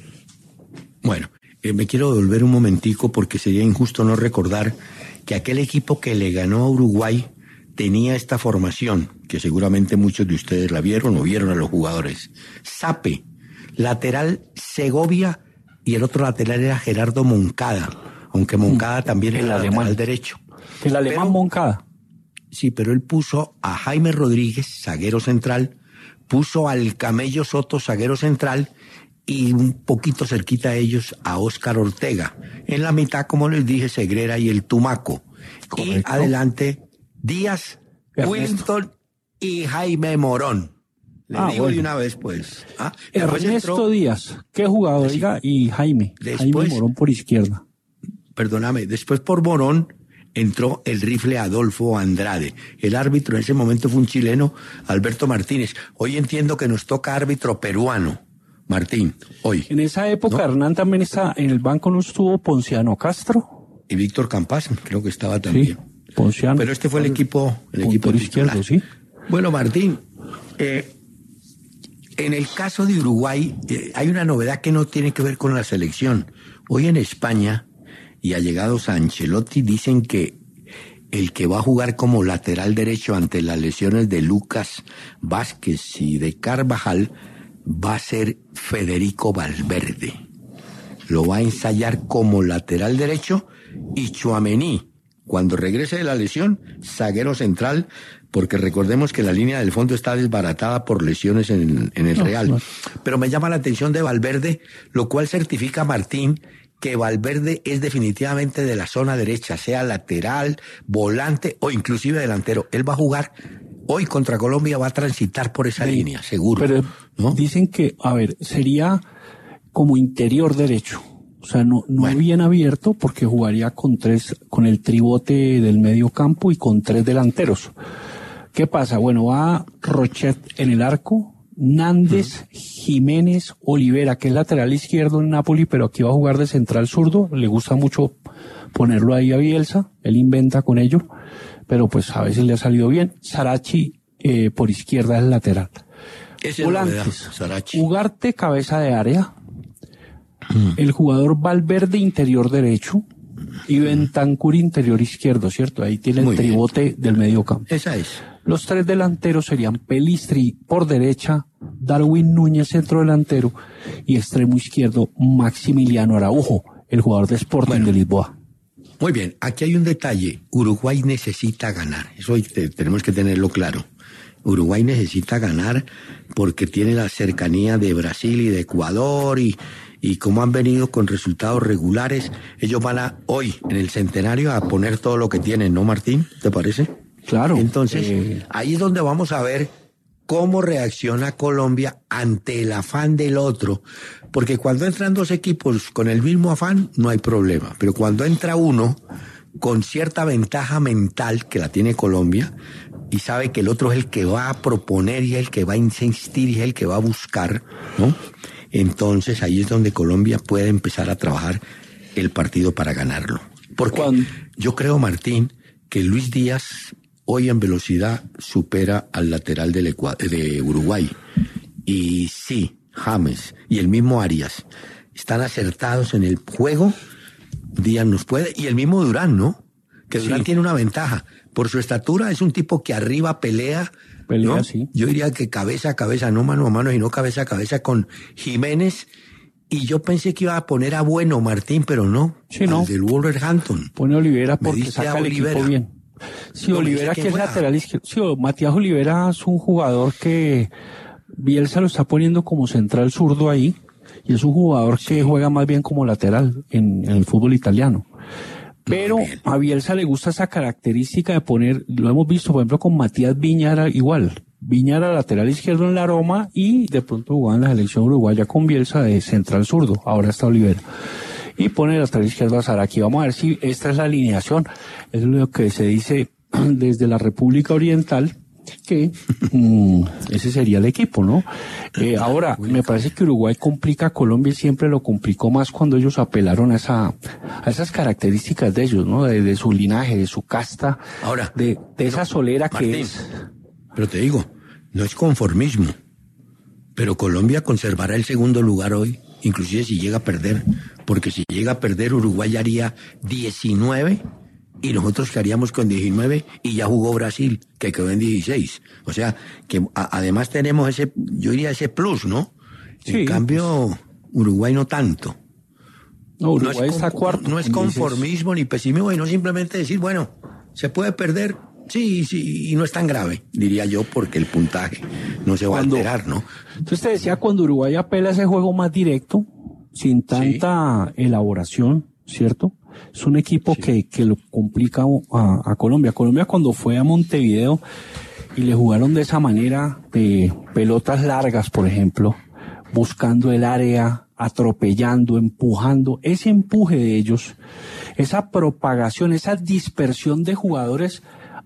Bueno, eh, me quiero devolver un momentico porque sería injusto no recordar que aquel equipo que le ganó a Uruguay tenía esta formación, que seguramente muchos de ustedes la vieron o vieron a los jugadores. Sape, lateral Segovia y el otro lateral era Gerardo Moncada, aunque Moncada también el era alemán. lateral derecho. El alemán pero, Moncada. Sí, pero él puso a Jaime Rodríguez, zaguero central, puso al Camello Soto, zaguero central, y un poquito cerquita a ellos a Óscar Ortega. En la mitad, como les dije, Segrera y el Tumaco. Correcto. Y adelante Díaz, Ernesto. Wellington y Jaime Morón. Le ah, digo bueno. de una vez, pues. ¿Ah? Ernesto entró... Díaz, qué jugador, diga, y Jaime. Después, Jaime Morón por izquierda. Perdóname, después por Morón entró el rifle Adolfo Andrade. El árbitro en ese momento fue un chileno, Alberto Martínez. Hoy entiendo que nos toca árbitro peruano, Martín, hoy. En esa época, ¿no? Hernán también está, en el banco no estuvo Ponciano Castro. Y Víctor Campas, creo que estaba también. Sí, Ponciano. Pero este fue el equipo, el equipo izquierdo, sí. Bueno, Martín, eh, en el caso de Uruguay, eh, hay una novedad que no tiene que ver con la selección. Hoy en España, y allegados a Ancelotti, dicen que el que va a jugar como lateral derecho ante las lesiones de Lucas Vázquez y de Carvajal va a ser Federico Valverde. Lo va a ensayar como lateral derecho y Tchouaméni, cuando regrese de la lesión, zaguero central, porque recordemos que la línea del fondo está desbaratada por lesiones en, en el no, Real. No. Pero me llama la atención de Valverde, lo cual certifica, Martín, que Valverde es definitivamente de la zona derecha, sea lateral, volante o inclusive delantero. Él va a jugar hoy contra Colombia, va a transitar por esa sí, línea, seguro. Pero ¿no? Dicen que, a ver, sería como interior derecho. O sea, no, no bueno. bien abierto porque jugaría con tres, con el tribote del medio campo y con tres delanteros. ¿Qué pasa? Bueno, va Rochet en el arco, Nández, uh-huh. Jiménez, Olivera, que es lateral izquierdo en Napoli, pero aquí va a jugar de central zurdo. Le gusta mucho ponerlo ahí a Bielsa, él inventa con ello, pero pues a veces le ha salido bien. Sarachi eh, por izquierda es el lateral. Ese Volantes, es Ugarte, cabeza de área, uh-huh. el jugador Valverde, interior derecho, y Bentancur, interior izquierdo, ¿cierto? Ahí tiene el Muy tribote bien. Del medio campo. Esa es. Los tres delanteros serían Pelistri por derecha, Darwin Núñez centro delantero y extremo izquierdo Maximiliano Araujo, el jugador de Sporting bueno, de Lisboa. Muy bien, aquí hay un detalle. Uruguay necesita ganar. Eso hay, te, tenemos que tenerlo claro. Uruguay necesita ganar porque tiene la cercanía de Brasil y de Ecuador y, y como han venido con resultados regulares, ellos van a hoy en el centenario a poner todo lo que tienen, ¿no, Martín? ¿Te parece? Claro. Entonces, eh... ahí es donde vamos a ver cómo reacciona Colombia ante el afán del otro, porque cuando entran dos equipos con el mismo afán no hay problema, pero cuando entra uno con cierta ventaja mental que la tiene Colombia y sabe que el otro es el que va a proponer y es el que va a insistir y es el que va a buscar, ¿no? Entonces ahí es donde Colombia puede empezar a trabajar el partido para ganarlo. Porque ¿Cuándo? Yo creo, Martín, que Luis Díaz hoy en velocidad supera al lateral del Ecua- de Uruguay. Y sí, James y el mismo Arias están acertados en el juego. Díaz nos puede, y el mismo Durán, ¿no? Que Durán sí. tiene una ventaja. Por su estatura es un tipo que arriba pelea, pelea ¿no? sí. Yo diría que cabeza a cabeza, no mano a mano, sino cabeza a cabeza con Jiménez. Y yo pensé que iba a poner a Bueno Martín, pero no. Sí, no. Al del Wolverhampton. Pone a Olivera porque saca el equipo bien. Sí, no, Olivera que es juega. lateral izquierdo. Sí, Matías Olivera es un jugador que Bielsa lo está poniendo como central zurdo ahí. Y es un jugador que juega más bien como lateral en, en el fútbol italiano. Pero a Bielsa le gusta esa característica de poner, lo hemos visto por ejemplo con Matías Viñara igual. Viñara lateral izquierdo en la Roma y de pronto jugaba en la selección uruguaya con Bielsa de central zurdo. Ahora está Olivera. Y pone el lateral izquierdo a Zaraki. Vamos a ver si esta es la alineación. Es lo que se dice desde la República Oriental. Que mm, ese sería el equipo, ¿no? Eh, ahora, me parece que Uruguay complica a Colombia y siempre lo complicó más cuando ellos apelaron a esa, a esas características de ellos, ¿no? De, de su linaje, de su casta, ahora, de, de esa solera Martín, que es. Pero te digo, no es conformismo, pero Colombia conservará el segundo lugar hoy, inclusive si llega a perder, porque si llega a perder Uruguay haría diecinueve y nosotros quedaríamos con diecinueve y ya jugó Brasil, que quedó en dieciséis. O sea, que a, además tenemos ese, yo diría ese plus, ¿no? Sí, en cambio, pues, Uruguay no tanto. No, Uruguay no es, está con, cuarto. No es conformismo ni pesimismo, y no simplemente decir, bueno, se puede perder, sí, sí, y no es tan grave, diría yo, porque el puntaje no se va cuando, a alterar, ¿no? Entonces te decía, cuando Uruguay apela a ese juego más directo, sin tanta sí. elaboración, ¿cierto? Es un equipo sí. que, que lo complica a, a Colombia. Colombia cuando fue a Montevideo y le jugaron de esa manera, de pelotas largas, por ejemplo, buscando el área, atropellando, empujando, ese empuje de ellos, esa propagación, esa dispersión de jugadores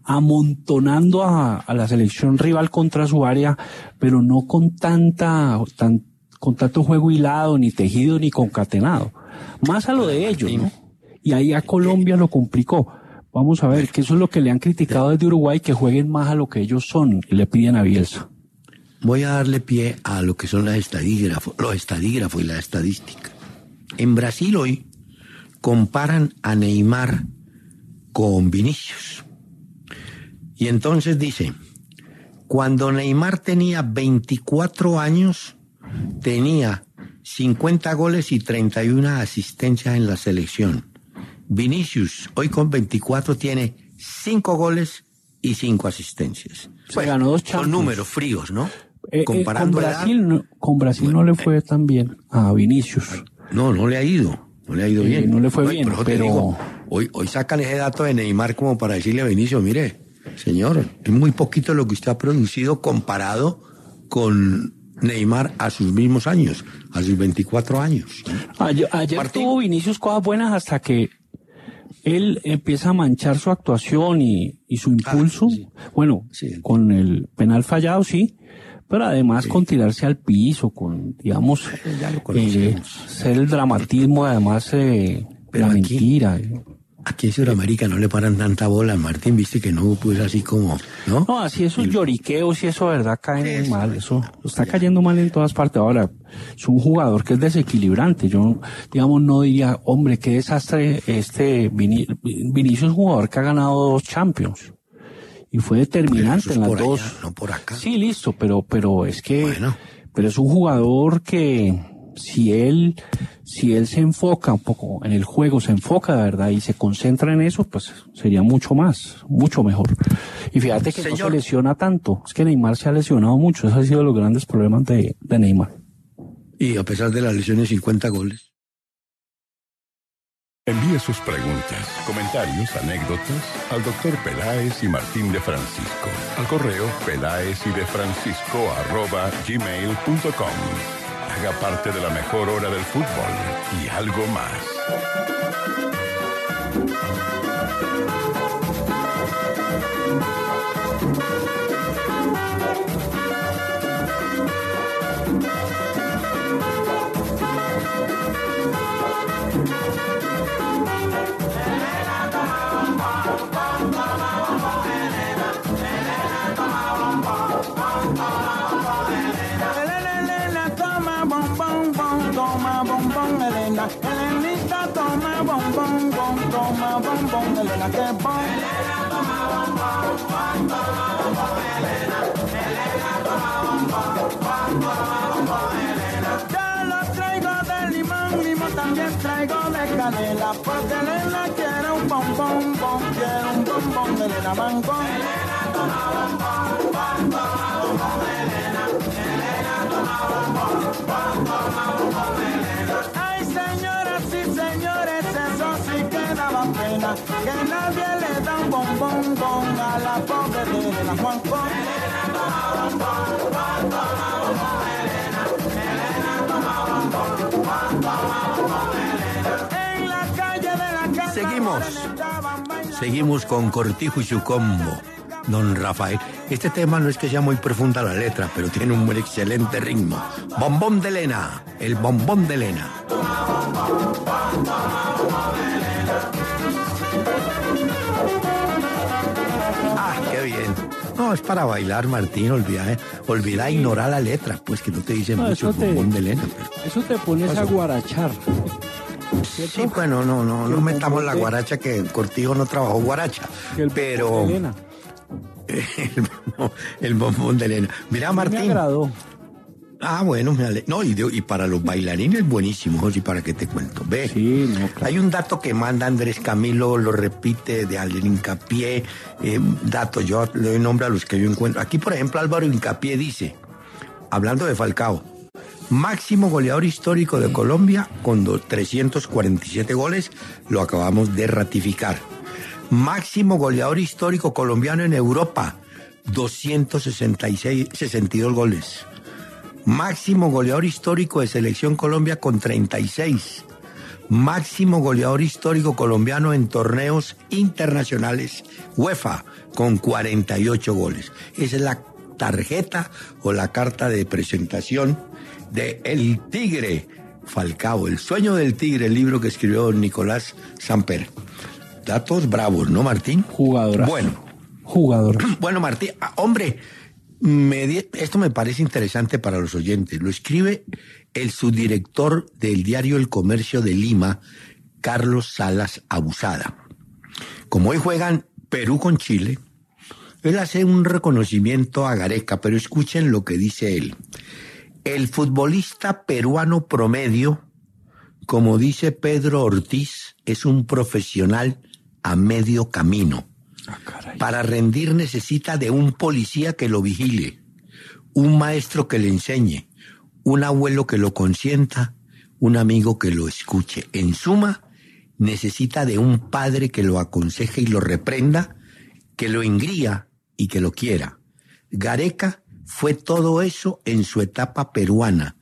amontonando a, a la selección rival contra su área, pero no con tanta, tan, con tanto juego hilado, ni tejido, ni concatenado. Más a lo de ellos, ¿no? Y ahí a Colombia lo complicó. Vamos a ver, que eso es lo que le han criticado desde Uruguay, que jueguen más a lo que ellos son y le piden a Bielsa. Voy a darle pie a lo que son las estadígrafos, los estadígrafos y la estadística. En Brasil hoy comparan a Neymar con Vinicius. Y entonces dice, cuando Neymar tenía veinticuatro años, tenía cincuenta goles y treinta y una asistencias en la selección. Vinicius, hoy con veinticuatro, tiene cinco goles y cinco asistencias. Se pues, ganó dos Champions. Son números fríos, ¿no? Eh, Comparando eh, con Brasil, edad, no, con Brasil bueno, no le fue tan bien a Vinicius. No, no le ha ido. No le ha ido eh, bien. No le fue no, bien, pero... pero... Digo, hoy, hoy sacan ese dato de Neymar como para decirle a Vinicius, mire, señor, es muy poquito lo que usted ha producido comparado con Neymar a sus mismos años, a sus veinticuatro años. Ayer, ayer Martín, tuvo Vinicius cosas buenas hasta que él empieza a manchar su actuación y, y su impulso. Ah, sí. Bueno, sí, con el penal fallado, sí, pero además sí. con tirarse al piso, con, digamos, eh, ser el dramatismo, además, eh, la aquí, mentira. Aquí en Sudamérica no le paran tanta bola, Martín, viste que no, pues así como, ¿no? No, así esos lloriqueos y eso, verdad, caen muy mal, eso está cayendo mal en todas partes. Ahora, es un jugador que es desequilibrante, yo, digamos, no diría, hombre, qué desastre este Vin- Vinicius, es un jugador que ha ganado dos Champions, y fue determinante en las dos. Allá, no por acá. Sí, listo, pero, pero es que, bueno. pero es un jugador que, si él, si él se enfoca un poco en el juego, se enfoca de verdad y se concentra en eso, pues sería mucho más, mucho mejor. Y fíjate que Señor. no se lesiona tanto. Es que Neymar se ha lesionado mucho. Esos han sido los grandes problemas de, de Neymar. Y a pesar de las lesiones, cincuenta goles. Envíe sus preguntas, comentarios, anécdotas al doctor Peláez y Martín de Francisco al correo peláez y de francisco arroba gmail punto com. Haga parte de la mejor hora del fútbol y algo más. Elenita toma bombón, bom, toma bombón, Elena que bon. Elena toma bombón, bom, toma bombón, Elena. Elena toma bombón, bom, toma bombón, Elena. Yo lo traigo de limón, limón también traigo de canela, porque Elena quiere un bombón, bom, quiere un bombón, Elena mango. Elena toma bombón, bom, toma bombón, Elena. Elena toma bombón, bom, toma bombón, Elena. Ay, señoras y señores, eso sí que daba pena, que nadie le da un bombón, bom, a la pobre de Elena Juanco. Elena toma bombón, bom, toma bombón, Elena. Elena toma bombón, bom, toma bombón, Elena. En la calle de la casa. Seguimos. Seguimos con Cortijo y su combo. Don Rafael, este tema no es que sea muy profunda la letra, pero tiene un excelente ritmo. Bombón de Elena, el bombón de Elena. Ah, qué bien. No, es para bailar, Martín, olvida, eh. olvida ignorar la letra, pues que no te dicen No, mucho eso el te- bombón de Elena. Pero... Eso te pones a guarachar. Sí, bueno, no, no, no metamos la guaracha, que Cortijo no trabajó guaracha, Que el pero Elena. el, bombón- el bombón de Elena. Mira, Me Martín. agradó. Ah, bueno, me ale- no, y, de- y para los bailarines buenísimo, José, para que te cuento. Ve, Sí, no, claro. hay un dato que manda Andrés Camilo, lo repite de al hincapié, eh, datos, yo le doy nombre a los que yo encuentro. Aquí, por ejemplo, Álvaro Hincapié dice, hablando de Falcao, máximo goleador histórico de Colombia con do- trescientos cuarenta y siete goles, lo acabamos de ratificar. Máximo goleador histórico colombiano en Europa, doscientos sesenta y seis, sesenta y dos goles. Máximo goleador histórico de Selección Colombia con treinta y seis. Máximo goleador histórico colombiano en torneos internacionales UEFA con cuarenta y ocho goles. Esa es la tarjeta o la carta de presentación de El Tigre Falcao, El sueño del tigre, el libro que escribió Nicolás Samper. Datos bravos, ¿no, Martín? Jugadorazo. Bueno. Jugador. Bueno, Martín, ah, hombre, me di- esto me parece interesante para los oyentes. Lo escribe el subdirector del diario El Comercio de Lima, Carlos Salas Abusada. Como hoy juegan Perú con Chile, él hace un reconocimiento a Gareca, pero escuchen lo que dice él. El futbolista peruano promedio, como dice Pedro Ortiz, es un profesional a medio camino. Ah, caray. Para rendir necesita de un policía que lo vigile, un maestro que le enseñe, un abuelo que lo consienta, un amigo que lo escuche. En suma, necesita de un padre que lo aconseje y lo reprenda, que lo engría y que lo quiera. Gareca fue todo eso en su etapa peruana.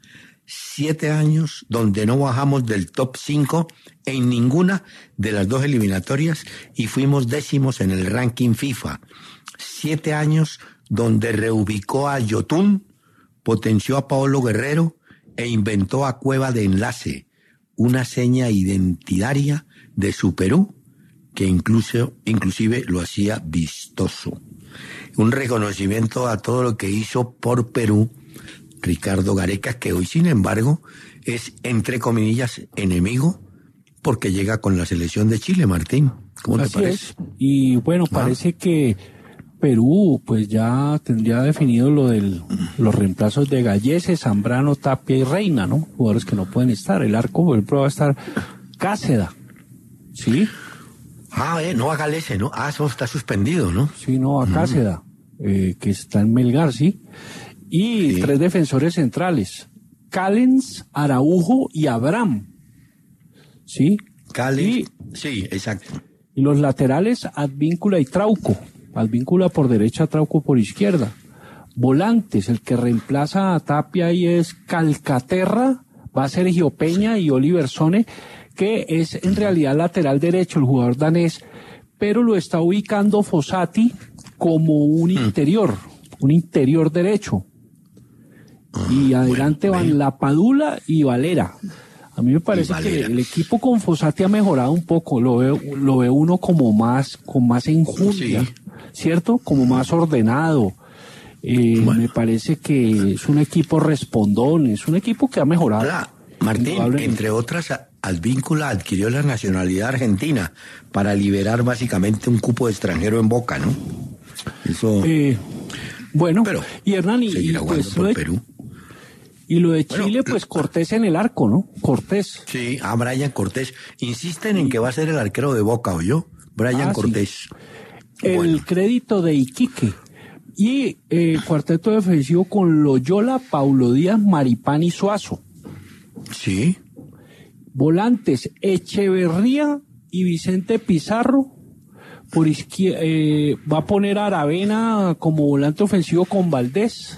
Siete años donde no bajamos del top cinco en ninguna de las dos eliminatorias y fuimos décimos en el ranking FIFA. Siete años donde reubicó a Yotun, potenció a Paolo Guerrero e inventó a Cueva de Enlace, una seña identitaria de su Perú que incluso, inclusive lo hacía vistoso. Un reconocimiento a todo lo que hizo por Perú Ricardo Gareca, que hoy, sin embargo, es, entre comillas, enemigo, porque llega con la selección de Chile, Martín. ¿Cómo te Así parece? es. Y bueno, parece que Perú pues ya tendría definido lo de los reemplazos de Gallese, Zambrano, Tapia y Reina, ¿no? Jugadores que no pueden estar. El arco, por ejemplo, va a estar Cáceda, ¿sí? Ah, eh, no a Galese, ¿no? Ah, eso está suspendido, ¿no? Sí, no, a Cáceda, mm. eh, que está en Melgar, sí. Y sí. tres defensores centrales, Callens, Araujo y Abraham. ¿Sí? Callens, y, sí, exacto. Y los laterales, Advíncula y Trauco. Advíncula por derecha, Trauco por izquierda. Volantes, el que reemplaza a Tapia ahí es Calcaterra, va Sergio Peña y Oliver Sone, que es en realidad lateral derecho, el jugador danés, pero lo está ubicando Fossati como un interior, un interior derecho. Y adelante bueno, van La Padula y Valera. A mí me parece que el equipo con Fossati ha mejorado un poco, lo ve, lo ve uno como más, con más enjundia, sí. ¿cierto? Como más ordenado. Eh, bueno. Me parece que es un equipo respondón, es un equipo que ha mejorado. Hola, Martín, entre otras, Advíncula adquirió la nacionalidad argentina para liberar básicamente un cupo de extranjero en Boca, ¿no? Eso. Eh, bueno, pero y Hernán, y, y pues por lo de, Perú. Y lo de Chile, bueno, pues Cortés en el arco, ¿no? Cortés. Sí, a Brian Cortés. Insisten en que va a ser el arquero de Boca, ¿o yo? Brian ah, Cortés. Sí. El bueno. crédito de Iquique. Y eh, cuarteto defensivo con Loyola, Paulo Díaz, Maripán y Suazo. Sí. Volantes, Echeverría y Vicente Pizarro. Por izquierda, eh, va a poner a Aravena como volante ofensivo con Valdés.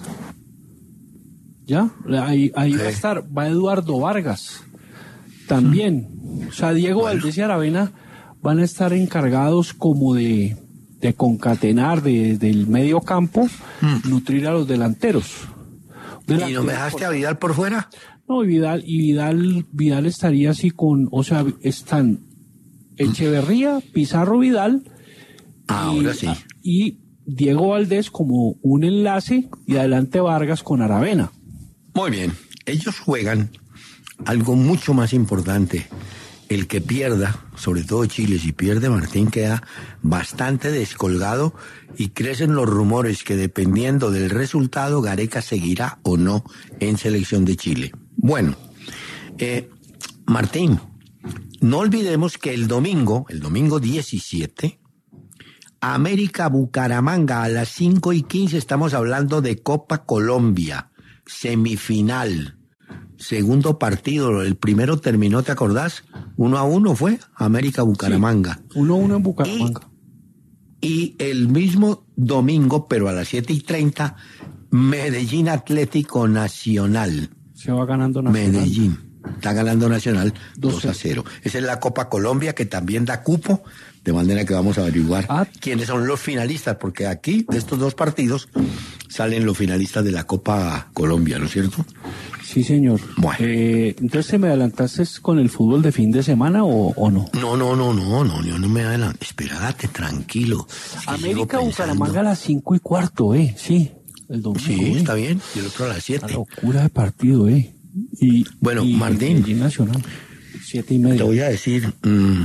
¿Ya? Ahí, ahí eh. va a estar, va Eduardo Vargas. También. Mm. O sea, Diego bueno. Valdés y Aravena van a estar encargados como de, de concatenar de, del medio campo, mm. nutrir a los delanteros. delanteros. ¿Y no me dejaste por... a Vidal por fuera? No, y Vidal, y Vidal, Vidal estaría así con, o sea, están Echeverría, Pizarro, Vidal, ahora y, sí. y Diego Valdés como un enlace y adelante Vargas con Aravena. Muy bien, ellos juegan algo mucho más importante. El que pierda, sobre todo Chile, si pierde Martín queda bastante descolgado y crecen los rumores que dependiendo del resultado Gareca seguirá o no en selección de Chile. Bueno, eh, Martín, no olvidemos que el domingo, el domingo diecisiete, América Bucaramanga a las cinco y quince, estamos hablando de Copa Colombia, semifinal, segundo partido, el primero terminó, ¿te acordás? Uno a uno fue América Bucaramanga. Sí, uno a uno en Bucaramanga. Y, y el mismo domingo, pero a las siete y treinta, Medellín Atlético Nacional. Se va ganando Nacional. Medellín. Está ganando Nacional dos a cero. Esa es la Copa Colombia que también da cupo, de manera que vamos a averiguar ah. quiénes son los finalistas, porque aquí de estos dos partidos salen los finalistas de la Copa Colombia, ¿no es cierto? Sí, señor. Bueno. Eh, entonces, ¿me adelantaste con el fútbol de fin de semana o, o no? No, no, no, no, no, yo no me adelanto. Espérate, tranquilo. Es América Bucaramanga a las cinco y cuarto, ¿eh? Sí, el domingo. Sí, ¿eh? está bien. Y el otro a las siete. Una locura de partido, ¿eh? Y, bueno, y Martín, Nacional, siete y media. Te voy a decir, mmm,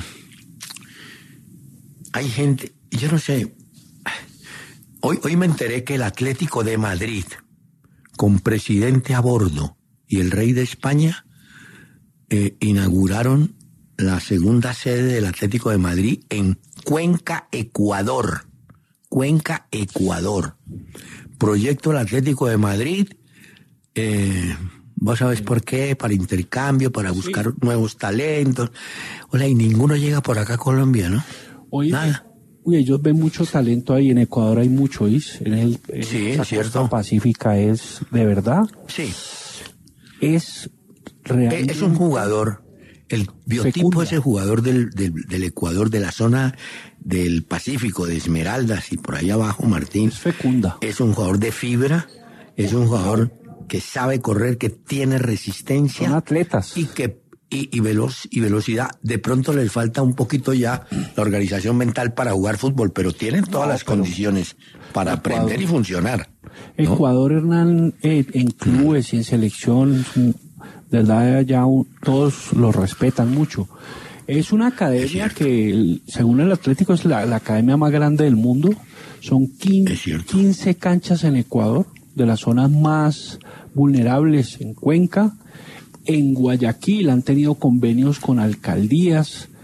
hay gente, yo no sé, hoy, hoy me enteré que el Atlético de Madrid, con presidente a bordo y el rey de España, eh, inauguraron la segunda sede del Atlético de Madrid en Cuenca, Ecuador. Cuenca, Ecuador. Proyecto del Atlético de Madrid, eh... ¿Vos sabés por qué? Para intercambio, para buscar sí. nuevos talentos. Hola, y ninguno llega por acá a Colombia, ¿no? Oye, nada. Uy, ellos ven mucho talento ahí. En Ecuador hay mucho, ¿oís? En el, en sí, es cierto. Pacífica es, de verdad. Sí. Es realmente... Es un jugador, el biotipo fecunda. Es el jugador del, del, del Ecuador, de la zona del Pacífico, de Esmeraldas y por ahí abajo, Martín. Es fecunda. Es un jugador de fibra, es un jugador... que sabe correr, que tiene resistencia. Son atletas. Y que y, y, veloz, y velocidad. De pronto les falta un poquito ya la organización mental para jugar fútbol, pero tienen todas no, las condiciones para Ecuador, aprender y funcionar, ¿no? Ecuador, Hernán, eh, en clubes y en selección, de verdad ya un, todos lo respetan mucho. Es una academia es que, según el Atlético, es la, la academia más grande del mundo. Son quince, quince canchas en Ecuador, de las zonas más vulnerables en Cuenca. En Guayaquil han tenido convenios con alcaldías,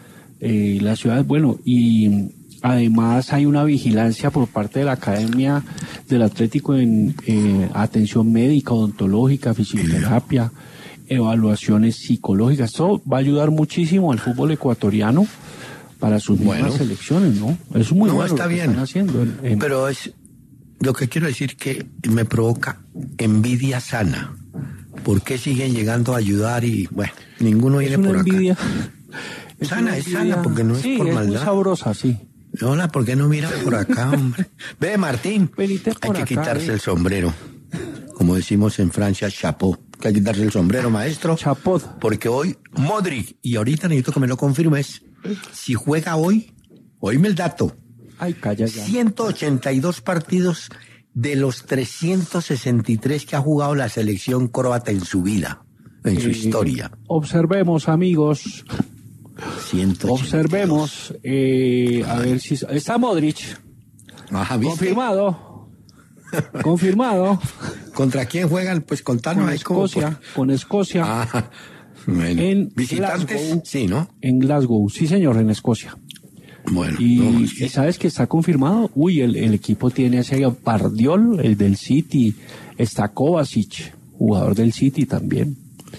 eh, las ciudades, bueno, y además hay una vigilancia por parte de la Academia del Atlético en eh, atención médica, odontológica, fisioterapia, evaluaciones psicológicas. Esto va a ayudar muchísimo al fútbol ecuatoriano para sus Bueno. nuevas selecciones, ¿no? Es muy No, bueno está lo que bien. están haciendo. en- en- Pero es lo que quiero decir que me provoca envidia sana. ¿Por qué siguen llegando a ayudar y bueno, ninguno es viene una por acá? envidia. Es Sana, una es envidia- sana, porque no es sí, por es muy maldad. sabrosa, sí. Hola, ¿por qué no miran por acá, hombre? Ve, Martín, Venite hay por que acá, quitarse eh. el sombrero. Como decimos en Francia, chapeau. Que hay que quitarse el sombrero, maestro. Chapot. Porque hoy, Modric, y ahorita necesito que me lo confirmes, si juega hoy, oíme el dato, Ay, calla ya. ciento ochenta y dos partidos de los trescientos sesenta y tres que ha jugado la selección croata en su vida, en su Eh, historia. Observemos, amigos. ciento ochenta y dos. Observemos. Eh, a ver si... Está Modric. Ajá, ¿viste? Confirmado. Confirmado. ¿Contra quién juegan? Pues contanos Con ahí como Escocia. por- Con Escocia. Ah, bueno. En ¿Visitantes? Glasgow. Sí, ¿no? En Glasgow. Sí, señor, en Escocia. Bueno, Y, no, es que- y ¿sabes que está confirmado? Uy, el, el equipo tiene ese Pardiol, el del City. Está Kovacic, jugador del City también.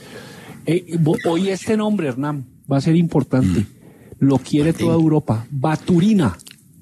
Eh, bo- hoy este nombre, Hernán, va a ser importante. Lo quiere Martín. toda Europa. Baturina.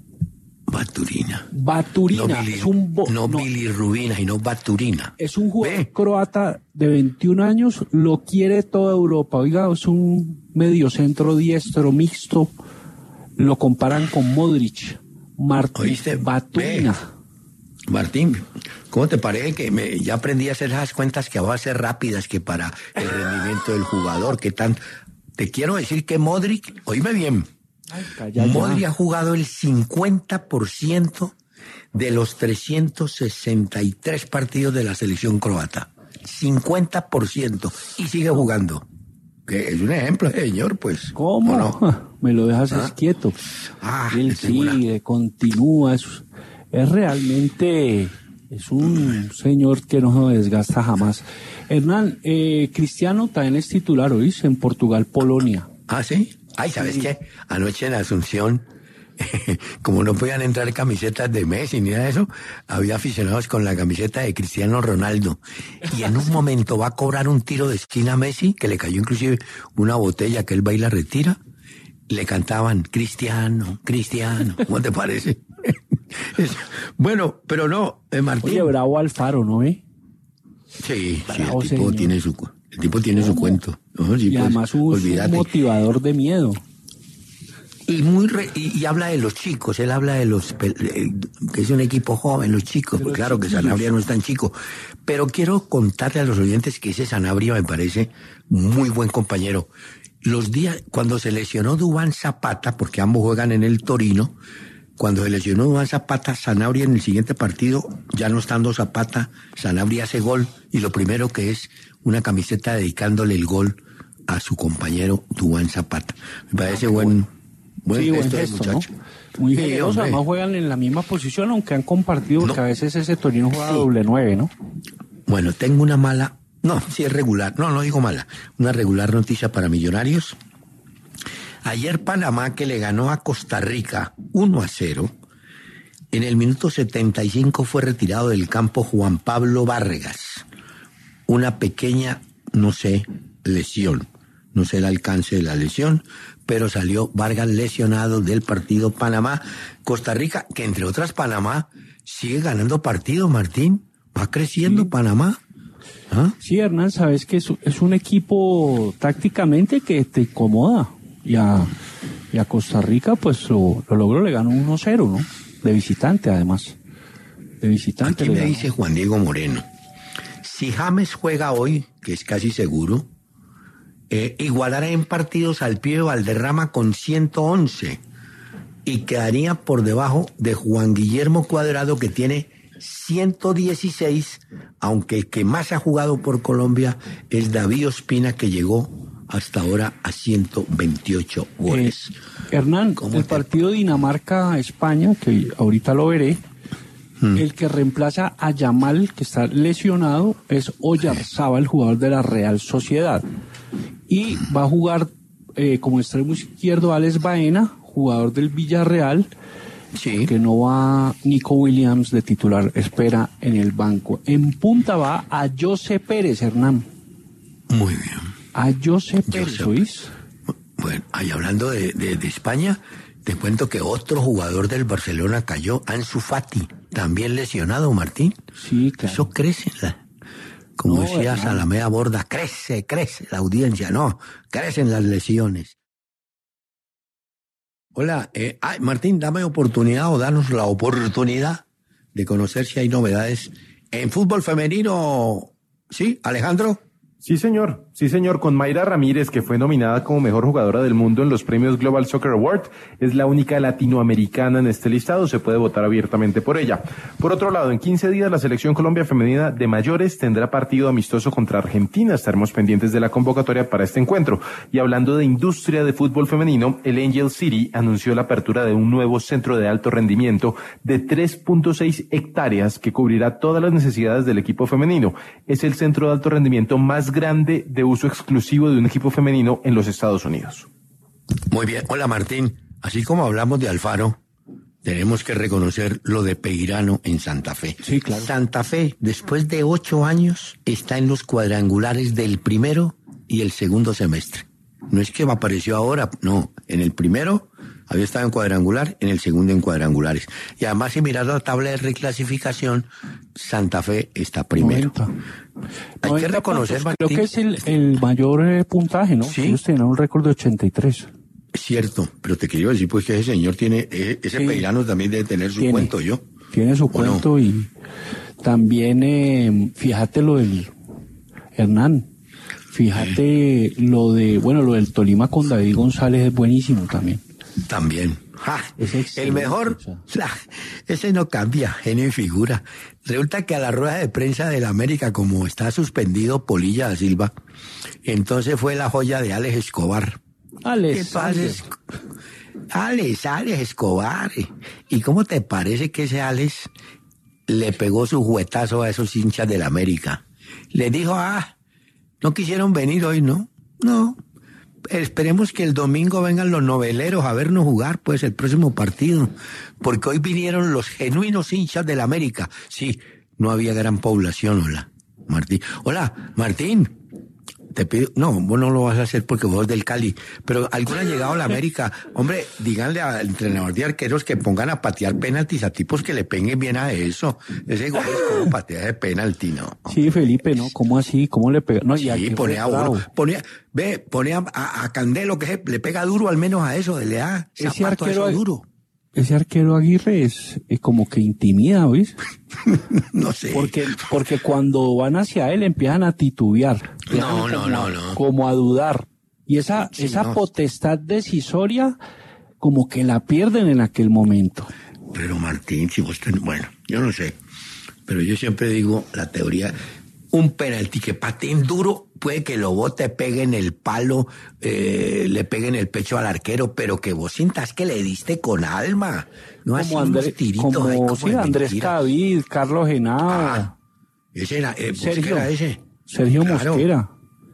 Baturina. Baturina. No, Billy, es un bo- no no, bilirrubina, sino Baturina. es un jugador Ve. croata de veintiún años, lo quiere toda Europa. Oiga, es un mediocentro diestro mixto. Lo comparan con Modric. Martín ¿Oíste? Baturina. Ve. Martín, ¿cómo te parece que me, ya aprendí a hacer esas cuentas que va a ser rápidas que para el rendimiento del jugador? Que tan, te quiero decir que Modric, oíme bien, Ay, calla ya. Modric ha jugado el cincuenta por ciento de los trescientos sesenta y tres partidos de la selección croata. cincuenta por ciento. Y sigue jugando. Que es un ejemplo, señor, pues. ¿Cómo? ¿O no? Me lo dejas ¿Ah? es quieto. Ah, Él tengo una- sigue, continúa. Es, es realmente, es un señor que no se desgasta jamás. Hernán, eh, Cristiano también es titular, ¿oís? En Portugal, Polonia. Ah, ¿sí? Ay, ¿sabes qué? Anoche en Asunción, como no podían entrar camisetas de Messi ni nada de eso, había aficionados con la camiseta de Cristiano Ronaldo. Y en un momento va a cobrar un tiro de esquina a Messi, que le cayó inclusive una botella que él va y la retira. Le cantaban, Cristiano, Cristiano. ¿Cómo te parece? Es- bueno, pero no, eh, Martín. Oye, bravo Alfaro, ¿no ve? Sí, sí, Bravo, el tipo señor. tiene su, cu- el tipo tiene su cuento. ¿no? Sí, Y pues, además un, un olvídate. motivador de miedo. Y muy re- y, y habla de los chicos, él habla de los pe- eh, que es un equipo joven, los chicos, De pues los claro que chiquillos. Sanabria no es tan chico, pero quiero contarle a los oyentes que ese Sanabria me parece muy buen compañero. Los días cuando se lesionó Duván Zapata, porque ambos juegan en el Torino, cuando se lesionó Duván Zapata, Sanabria en el siguiente partido, ya no estando Zapata, Sanabria hace gol y lo primero que es una camiseta dedicándole el gol a su compañero Duván Zapata. Me parece buen Buen Sí, buen gesto del gesto, ¿no? muchacho. Muy Sí, generoso, hombre. además juegan en la misma posición, aunque han compartido, porque No. a veces ese Torino juega Sí. doble nueve, ¿no? Bueno, tengo una mala, no, sí es regular, no, no digo mala, una regular noticia para Millonarios. Ayer Panamá, que le ganó a Costa Rica uno a cero, en el minuto setenta y cinco fue retirado del campo Juan Pablo Vargas. Una pequeña, no sé, lesión. No sé el alcance de la lesión, pero salió Vargas lesionado del partido Panamá-Costa Rica, que entre otras Panamá sigue ganando partidos, Martín. Va creciendo Panamá. ¿Ah? Sí, Hernán, sabes que es, es un equipo tácticamente que te incomoda. Y a, y a Costa Rica, pues lo, lo logró, le ganó uno cero, ¿no? De visitante, además. De visitante. Aquí le me ganó. dice Juan Diego Moreno, si James juega hoy, que es casi seguro, eh, igualará en partidos al Pibe Valderrama con ciento once y quedaría por debajo de Juan Guillermo Cuadrado, que tiene ciento dieciséis, aunque el que más ha jugado por Colombia es David Ospina, que llegó hasta ahora a ciento veintiocho goles. Eh, Hernán, ¿Cómo el te- partido Dinamarca-España, que ahorita lo veré, Hmm. el que reemplaza a Yamal, que está lesionado, es Oyarzábal, el jugador de la Real Sociedad. Y va a jugar eh, como extremo izquierdo Alex Baena, jugador del Villarreal, Sí. que no va Nico Williams de titular, espera en el banco. En punta va a José Pérez, Hernán. Muy bien. A José Pérez, José- ¿oís? Bueno, ahí hablando de, de, de España, te cuento que otro jugador del Barcelona cayó, Ansu Fati, también lesionado, Martín. Sí, claro. Eso crece, la, como No, decía hermano. Salamea Borda, crece, crece la audiencia, no, crecen las lesiones. Hola, eh, ay, Martín, dame oportunidad o danos la oportunidad de conocer si hay novedades en fútbol femenino. ¿Sí, Alejandro? Sí, señor. Sí, señor. Con Mayra Ramírez, que fue nominada como mejor jugadora del mundo en los premios Global Soccer Award, es la única latinoamericana en este listado. Se puede votar abiertamente por ella. Por otro lado, en quince días la selección Colombia femenina de mayores tendrá partido amistoso contra Argentina. Estaremos pendientes de la convocatoria para este encuentro. Y hablando de industria de fútbol femenino, el Angel City anunció la apertura de un nuevo centro de alto rendimiento de tres punto seis hectáreas que cubrirá todas las necesidades del equipo femenino. Es el centro de alto rendimiento más grande de uso exclusivo de un equipo femenino en los Estados Unidos. Muy bien. Hola, Martín. Así como hablamos de Alfaro, tenemos que reconocer lo de Peirano en Santa Fe. Sí, claro. Santa Fe, después de ocho años, está en los cuadrangulares del primero y el segundo semestre. No es que me apareció ahora, no. En el primero había estado en cuadrangular, en el segundo en cuadrangulares. Y además, si miras la tabla de reclasificación, Santa Fe está primero. noventa. Hay que noventa reconocer, puntos. Creo Martín. que es el, el mayor eh, puntaje, ¿no? Sí. Ellos tienen un récord de ochenta y tres. Es cierto, pero te quería decir pues que ese señor tiene, ese, ese Sí. Peirano también debe tener su Tiene. cuento, yo. Tiene su ¿O no? cuento y también, eh, fíjate lo del Hernán, fíjate lo de, bueno, lo del Tolima con David González es buenísimo también. También. ¡Ja! Es El excelente, mejor, o sea. la- ese no cambia, genio y figura. Resulta que a la rueda de prensa de la América, como está suspendido Polilla da Silva, entonces fue la joya de Alex Escobar. ¿Qué Alex, pasa? Alex. Alex, Alex Escobar. ¿Y cómo te parece que ese Alex le pegó su juguetazo a esos hinchas de la América? Le dijo, ah, no quisieron venir hoy, ¿no? No. Esperemos que el domingo vengan los noveleros a vernos jugar, pues, el próximo partido. Porque hoy vinieron los genuinos hinchas de la América. Sí, no había gran población, hola, Martín. Hola, Martín. Te pido, no, vos no lo vas a hacer porque vos sos del Cali, pero alguno ha llegado a la América. Hombre, díganle al entrenador de arqueros que pongan a patear penaltis a tipos que le peguen bien a eso. Ese gol es como patea de penalti, ¿no? Sí, Felipe, ¿no? ¿Cómo así? ¿Cómo le pega? No, ya Sí, que pone fue a uno, bravo. pone, ve, pone a, a, a Candelo que se- le pega duro al menos a eso, le da Ese zapato a arquero, eso duro. ese arquero Aguirre es, es como que intimida, ¿oís? No sé. Porque, porque cuando van hacia él empiezan a titubear. Empiezan No, no, como no, a- no. Como a dudar. Y esa, Sí, esa no. potestad decisoria como que la pierden en aquel momento. Pero Martín, si vos ten- bueno, yo no sé, pero yo siempre digo la teoría, un penalti que pateen duro, puede que lo bote, pegue en el palo, eh, le pegue en el pecho al arquero, pero que vos sientas que le diste con alma, no así Como, unos André- tiritos como ahí como sí, de Andrés mentira. David, Carlos Genao, Ah, ese era, eh, Sergio, Mosquera ese. Sergio Claro. Mosquera.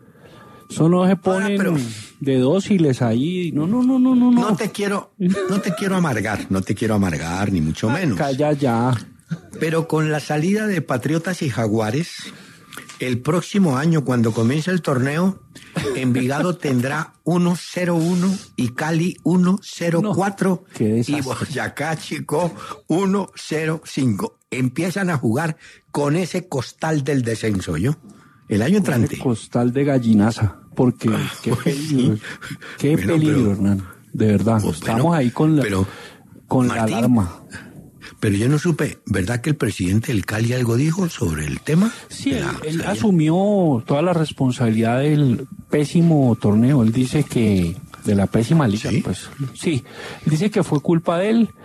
Eso no se ponen pero- de dóciles ahí. No, no, no, no, no. No te quiero, no te quiero amargar, no te quiero amargar, ni mucho menos. Calla ya. Pero con la salida de Patriotas y Jaguares, el próximo año, cuando comience el torneo, Envigado tendrá uno cero uno y Cali uno cero cuatro No, qué desastre. y Boyacá Chico uno cero cinco. Empiezan a jugar con ese costal del descenso, ¿yo? El año entrante. Ese costal de gallinaza. Porque qué pues peligro. sí. Qué Bueno, peligro, pero- Hernán. De verdad. Pues, Estamos bueno, ahí con la, pero, con Martín, la alarma. Pero yo no supe, ¿verdad que el presidente del Cali algo dijo sobre el tema? Sí, De él, la él salida. asumió toda la responsabilidad del pésimo torneo. Él dice que de la pésima liga, ¿Sí? pues sí. Él dice que fue culpa de él,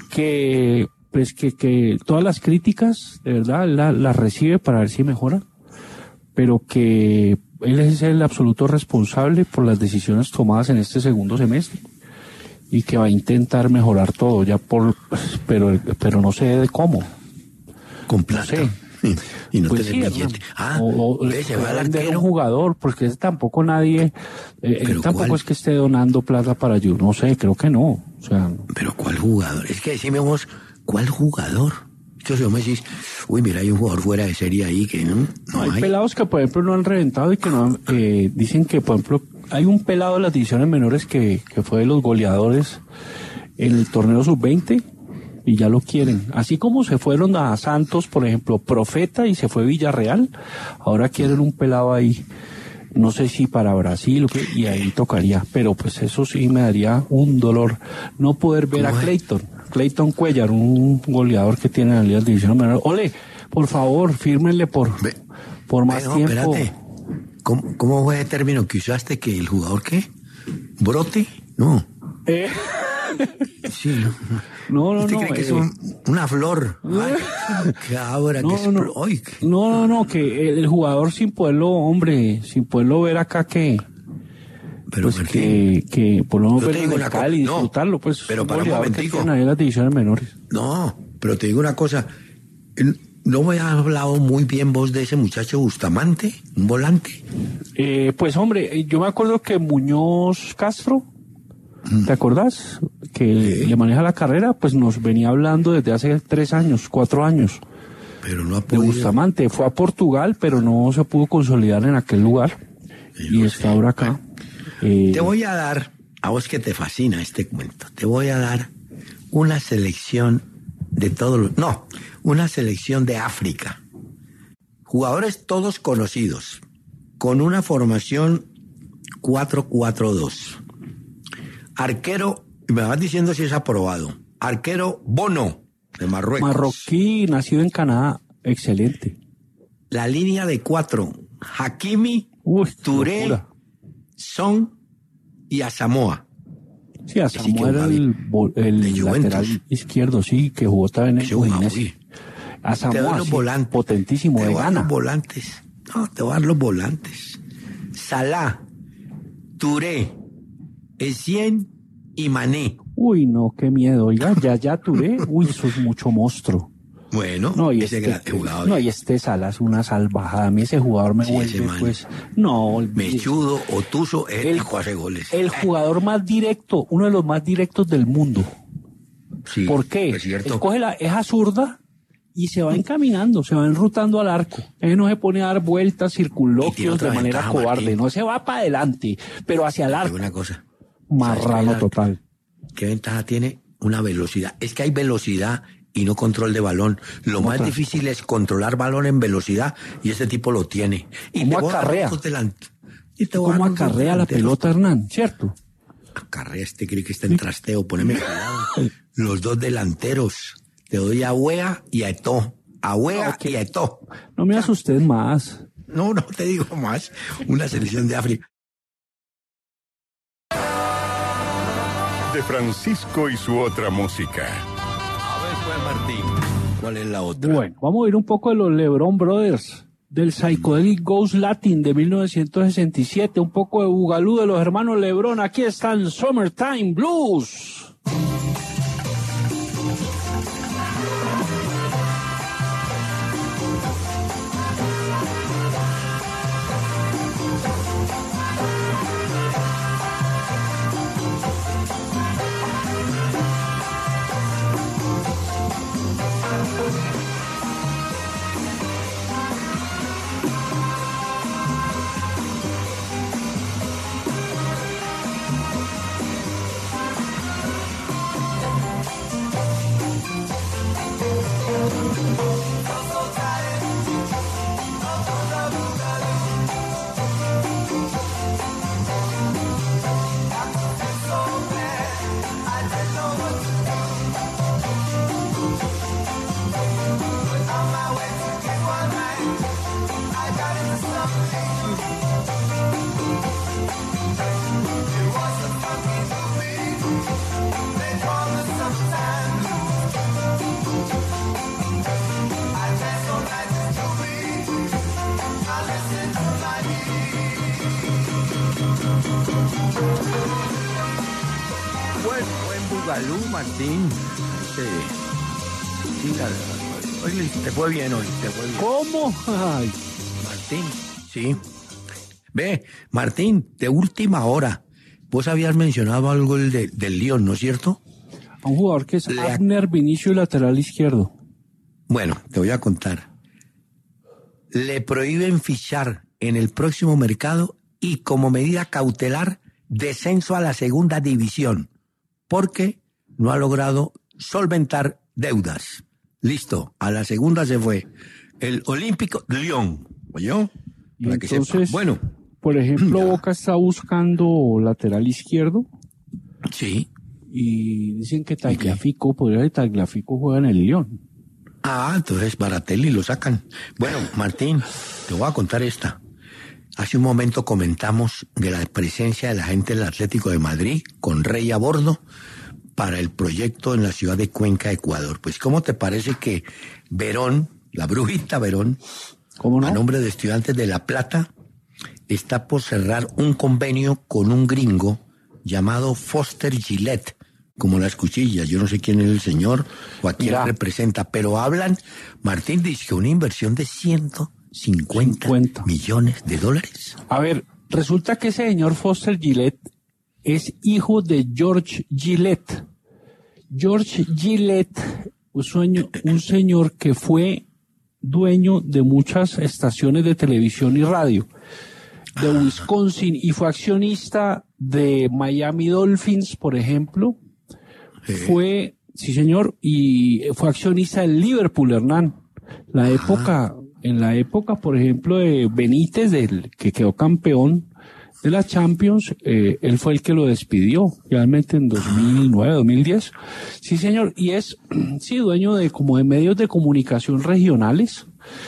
que pues que, que todas las críticas, de verdad, la- las recibe para ver si mejora, pero que él es el absoluto responsable por las decisiones tomadas en este segundo semestre y que va a intentar mejorar todo, ya por, pero, pero no sé de cómo. Con No plata. sé, Y no Pues tener sí, billete. Hernán. Ah, o, o ve, se va al vender arquero. un jugador, porque ese tampoco nadie, eh, él ¿Pero tampoco cuál? es que esté donando plata para yo, no sé, creo que no. O sea, Pero ¿cuál jugador? Es que decime vos, ¿cuál jugador? Entonces vos me decís, uy, mira, hay un jugador fuera de serie ahí que no, no hay, hay. pelados que, por ejemplo, no han reventado y que no han, eh, dicen que, por ejemplo, hay un pelado de las divisiones menores que, que fue de los goleadores en el torneo sub veinte y ya lo quieren. Así como se fueron a Santos, por ejemplo, Profeta y se fue Villarreal, ahora quieren un pelado ahí, no sé si para Brasil o qué, y ahí tocaría. Pero pues eso sí me daría un dolor no poder ver a ¿Cómo es? Clayton, Clayton Cuellar, un goleador que tiene en la Liga de División Menor. Ole, por favor, fírmenle por, Ve- por más Ve, no, tiempo. espérate. ¿Cómo, ¿Cómo fue el término que usaste? ¿Que el jugador qué? ¿Brote? No. Eh, Sí, no. no, no, ¿Usted no. cree que es eh, un- una flor? Ay, qué ahora No, que no, explo- ay, que- no, no, no, que el, el jugador sin poderlo, hombre, sin poderlo ver acá que, Pero pues Martín, que, que por lo menos yo te verlo digo en el una co- Cali y no, disfrutarlo, pues. pero un para un goleador que momentico. tiene ahí en las divisiones menores. no, pero te digo una cosa. ¿No me has hablado muy bien vos de ese muchacho Bustamante? ¿Un volante? Eh, pues hombre, yo me acuerdo que Muñoz Castro, ¿te acordás? Que le maneja la carrera, pues nos venía hablando desde hace tres años, cuatro años, Pero no ha de podido. Bustamante. Fue a Portugal, pero no se pudo consolidar en aquel lugar. Y está ahora acá. Eh, Te voy a dar, a vos que te fascina este cuento, te voy a dar una selección de todos los... No, una selección de África. Jugadores todos conocidos, con una formación cuatro cuatro dos. Arquero, y me vas diciendo si es aprobado, arquero Bono, de Marruecos. Marroquí, nacido en Canadá, excelente. La línea de cuatro, Hakimi, Uy, Touré, locura. Son y Asamoah. Sí, a sí que Samuel jugaba el, bien. vol- el De Juventus. lateral izquierdo, sí, que jugó también en Ese jugaba Udinese. bien. A Te doy Samoa, los sí, volantes. potentísimo, Te de voy a dar gana. los volantes. No, te voy a dar los volantes. Salah, Touré, Essien y Mané. Uy, no, qué miedo. Oiga, ya, ya Touré, uy, eso es mucho monstruo. Bueno, No, y ese este, gran jugador. no, y este Salas es una salvajada. A mí ese jugador me Sí, ese vuelve, man. pues, no, olvídese. Mechudo, Otuso, ese El- tipo hace goles. El jugador más directo, uno de los más directos del mundo. Sí, ¿Por qué? es cierto. Él coge la, esa zurda y se va encaminando, se va enrutando al arco. Él no se pone a dar vueltas, Y tiene circunloquios otra de manera ventaja, cobarde. Martín. No se va para adelante, pero hacia el Te digo arco. una cosa. Marrano ¿Sabes qué? total. ¿Qué ventaja tiene? Una velocidad. Es que hay velocidad y no control de balón. Lo más Otra. difícil es controlar balón en velocidad y este tipo lo tiene. Y ¿Cómo te voy a dar acarrea? los delant- y te voy a ¿Cómo dar los acarrea la delanteros. pelota, Hernán? ¿Cierto? Acarrea, este cree que está en trasteo. Poneme cuidado. Los dos delanteros. Te doy a Wea y a Eto'o. A Wea Ok. y a Eto'o. No me asustes más. No, no te digo más. Una selección de África. De Francisco y su otra música. A ver, pues, Martín. ¿Cuál es la otra? Bueno, vamos a ir un poco de los LeBron Brothers, del Psychedelic Ghost Latin de mil novecientos sesenta y siete, un poco de Bugalú de los hermanos LeBron. Aquí están Summertime Blues. Buen, buen Bugalú, Martín. Sí. Sí, la verdad. Hoy te fue bien hoy, te fue bien. ¿Cómo? Ay. Martín, sí. Ve, Martín, de última hora, vos habías mencionado algo del, de, del Lyon, ¿no es cierto? A un jugador que es Le- Abner Vinicius, lateral izquierdo. Bueno, te voy a contar. Le prohíben fichar en el próximo mercado y como medida cautelar descenso a la segunda división porque no ha logrado solventar deudas. Listo, a la segunda se fue el Olímpico de Lyon. ¿Oyó? Y Para que sepa. entonces, Bueno, por ejemplo, Ya. Boca está buscando lateral izquierdo sí. y dicen que Tagliafico, podría ser Tagliafico juega en el Lyon. Ah, entonces Baratelli lo sacan. Bueno, Martín, te voy a contar esta. Hace un momento comentamos de la presencia de la gente del Atlético de Madrid con Rey a bordo para el proyecto en la ciudad de Cuenca, Ecuador. Pues, ¿cómo te parece que Verón, la brujita Verón, ¿Cómo no? a nombre de Estudiantes de La Plata, está por cerrar un convenio con un gringo llamado Foster Gillette, como las cuchillas? Yo no sé quién es el señor o a quién Mira. representa, pero hablan, Martín dice que una inversión de ciento cincuenta cincuenta millones de dólares. A ver, resulta que ese señor Foster Gillette es hijo de George Gillette. George Gillette, un, sueño, un señor que fue dueño de muchas estaciones de televisión y radio de Wisconsin y fue accionista de Miami Dolphins, por ejemplo. Eh, Fue, sí señor, y fue accionista del Liverpool, Hernán. La época, en la época, por ejemplo, de Benítez, del que quedó campeón de la Champions, eh, él fue el que lo despidió, realmente en dos mil nueve, dos mil diez. Sí señor, y es, sí, dueño de como de medios de comunicación regionales.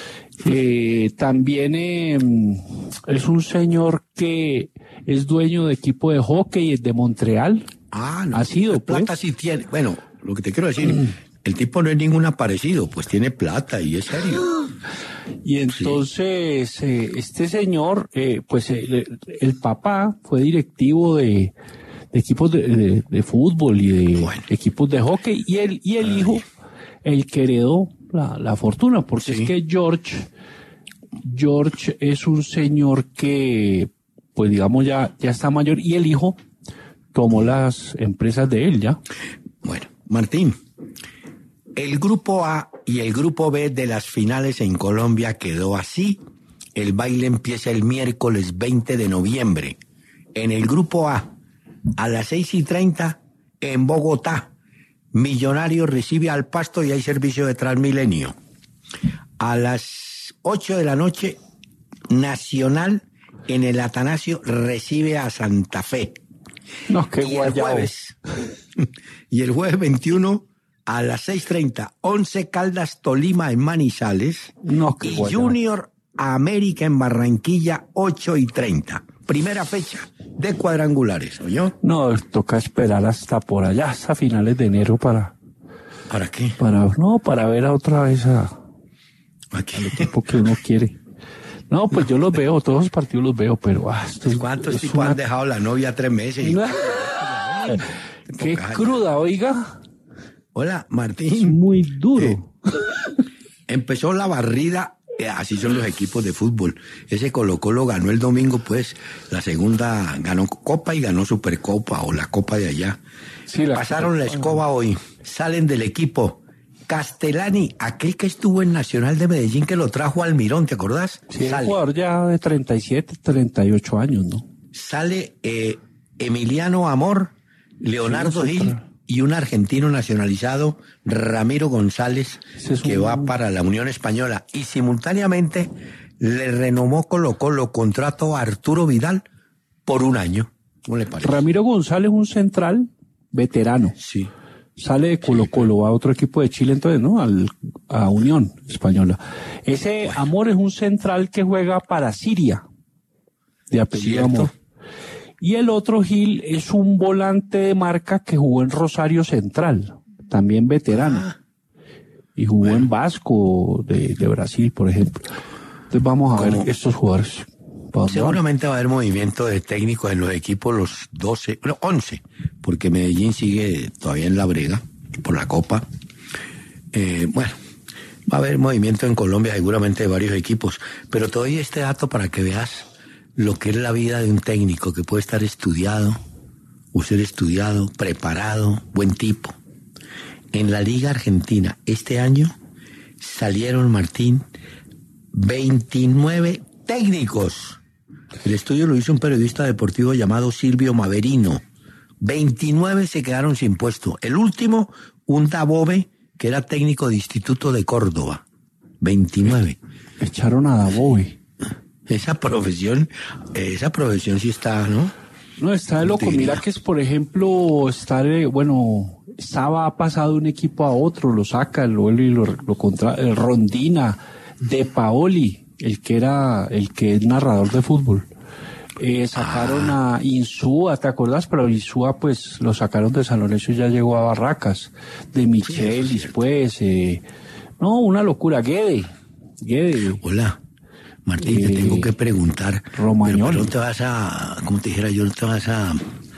Eh, también eh, es un señor que es dueño de equipo de hockey de Montreal. ah, no, ha sido, de plata pues. sí tiene. Bueno, lo que te quiero decir, el tipo no es ningún aparecido, pues tiene plata y es serio. Y entonces eh, este señor, eh, pues eh, el papá fue directivo de, de equipos de, de- de fútbol y de Bueno. equipos de hockey y el y el hijo, el que heredó la, la fortuna, porque Sí. es que George, George es un señor que, pues digamos ya ya está mayor y el hijo tomó las empresas de él ya. Bueno, Martín, el grupo A y el grupo B de las finales en Colombia quedó así. El baile empieza el miércoles veinte de noviembre. En el grupo A, a las seis y treinta, en Bogotá, Millonarios recibe al Pasto y hay servicio de Transmilenio. A las ocho de la noche, Nacional en el Atanasio recibe a Santa Fe. No, qué Y el guayabo. jueves, y el jueves veintiuno a las seis treinta, Once Caldas Tolima en Manizales No, qué y guayabo. Junior América en Barranquilla ocho y treinta. Primera fecha de cuadrangulares, ¿oyó? No, toca esperar hasta por allá, hasta finales de enero para, ¿Para qué? para, no, para ver a otra vez a, Aquí. al equipo que uno quiere. No, pues yo los veo, todos los partidos los veo, pero ah, esto es, ¿Cuántos es tipos una- han dejado la novia tres meses? Qué Poca- cruda, oiga, Hola, es Martín. muy duro. Eh, Empezó la barrida, eh, así son los equipos de fútbol. Ese Colo Colo ganó el domingo, pues, la segunda ganó Copa y ganó Supercopa o la Copa de allá. Sí, la- Pasaron la escoba hoy, salen del equipo. Castellani, aquel que estuvo en Nacional de Medellín que lo trajo Almirón, ¿te acordás? Sí, es un sale, jugador ya de treinta y siete, treinta y ocho años, ¿no? sale eh, Emiliano Amor, Leonardo Sí, Gil súper. y un argentino nacionalizado, Ramiro González, Ese es que un- va para la Unión Española. Y simultáneamente le renomó Colo Colo contrato a Arturo Vidal por un año. ¿Cómo le parece? Ramiro González, un central veterano, Sí. sale de Colo Colo, va a otro equipo de Chile entonces, ¿no? Al, a Unión Española. Ese Amor es un central que juega para Siria, de apellido Cierto. Amor. Y el otro Gil es un volante de marca que jugó en Rosario Central, también veterano. Ah, Y jugó en Vasco de, de Brasil, por ejemplo. Entonces vamos a ¿Cómo? ver estos jugadores. ¿Para dónde van? seguramente va a haber movimiento de técnicos en los equipos, los doce, no, once, porque Medellín sigue todavía en la brega por la Copa. Eh, bueno, Va a haber movimiento en Colombia seguramente de varios equipos, pero te doy este dato para que veas lo que es la vida de un técnico que puede estar estudiado, o ser estudiado, preparado, buen tipo. En la Liga Argentina este año salieron, Martín, veintinueve técnicos. El estudio lo hizo un periodista deportivo llamado Silvio Maverino. veintinueve se quedaron sin puesto. El último, un Dabove, que era técnico de Instituto de Córdoba. veintinueve. Echaron a Dabove. Esa profesión, esa profesión sí está, ¿no? No, está de loco. Mira que es, por ejemplo, estar, eh, bueno, estaba ha pasado de un equipo a otro, lo saca, lo, lo, lo contra, el Rondina, De Paoli, el que era, el que es narrador de fútbol. Eh, sacaron ah. a Insúa, ¿te acordás? Pero Insúa, pues, lo sacaron de San Lorenzo y ya llegó a Barracas. De Michelis, pues, eh, no, una locura. Guede, Guede. Hola. Martín, eh, te tengo que preguntar. Romagnoli. Pero no te vas a, como te dijera yo, no te vas a,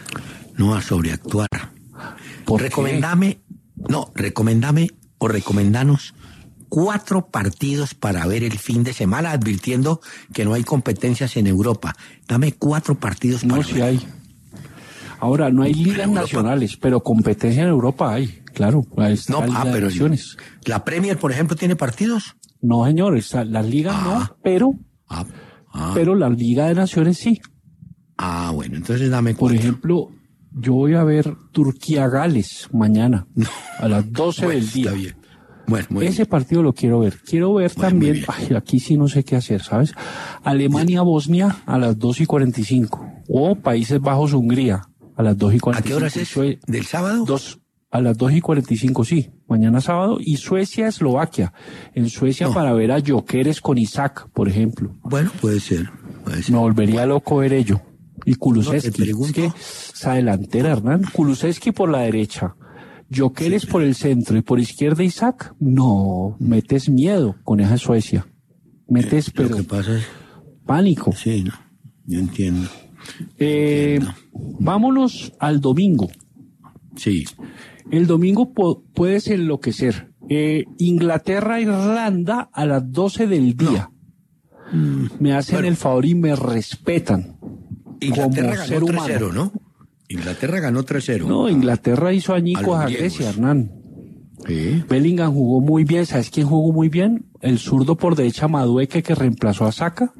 no a sobreactuar. Recomendame, no, recomendame o recomendanos cuatro partidos para ver el fin de semana, advirtiendo que no hay competencias en Europa. Dame cuatro partidos para no, ver. No, sí hay. Ahora, no hay ligas nacionales, pero competencia en Europa hay, claro. No, ah, pero naciones. ¿La Premier, por ejemplo, tiene partidos? No, señores, las ligas ah, no, pero, ah, ah. pero la Liga de Naciones sí. Ah, bueno, entonces dame cuatro. Por ejemplo, yo voy a ver Turquía-Gales mañana, no. a las doce bueno, del día. Está bien. Bueno, muy Ese bien. partido lo quiero ver. Quiero ver bueno, también, ay, aquí sí no sé qué hacer, ¿sabes? Alemania-Bosnia a las dos y cuarenta y cinco. O Países Bajos-Hungría a las dos y cuarenta y cinco. ¿A qué horas es? ¿Del sábado? Dos, a las dos y cuarenta y cinco, sí. Mañana sábado. Y Suecia-Eslovaquia. En Suecia no. para ver a Jokeres con Isaac, por ejemplo. Bueno, puede ser. Puede ser. Me volvería bueno. loco ver ello. Y Kulusevski. No, es que esa delantera, Hernán. Kulusevski por la derecha. Jokeres sí, por el centro y por izquierda Isaac. No, metes miedo con esa Suecia. Metes, eh, pero... Lo que pasa es... pánico. Sí, no. Yo entiendo. Eh, entiendo. Vámonos al domingo. Sí. El domingo po- puedes enloquecer. Eh, Inglaterra-Irlanda a las doce del día. No. Me hacen bueno. el favor y me respetan. Inglaterra como ser ganó humano. tres cero, ¿no? Inglaterra ganó tres cero. No, Inglaterra hizo añicos a, a Grecia, Hernán. ¿Sí? Bellingham jugó muy bien. ¿Sabes quién jugó muy bien? El zurdo por derecha Madueke que reemplazó a Saka.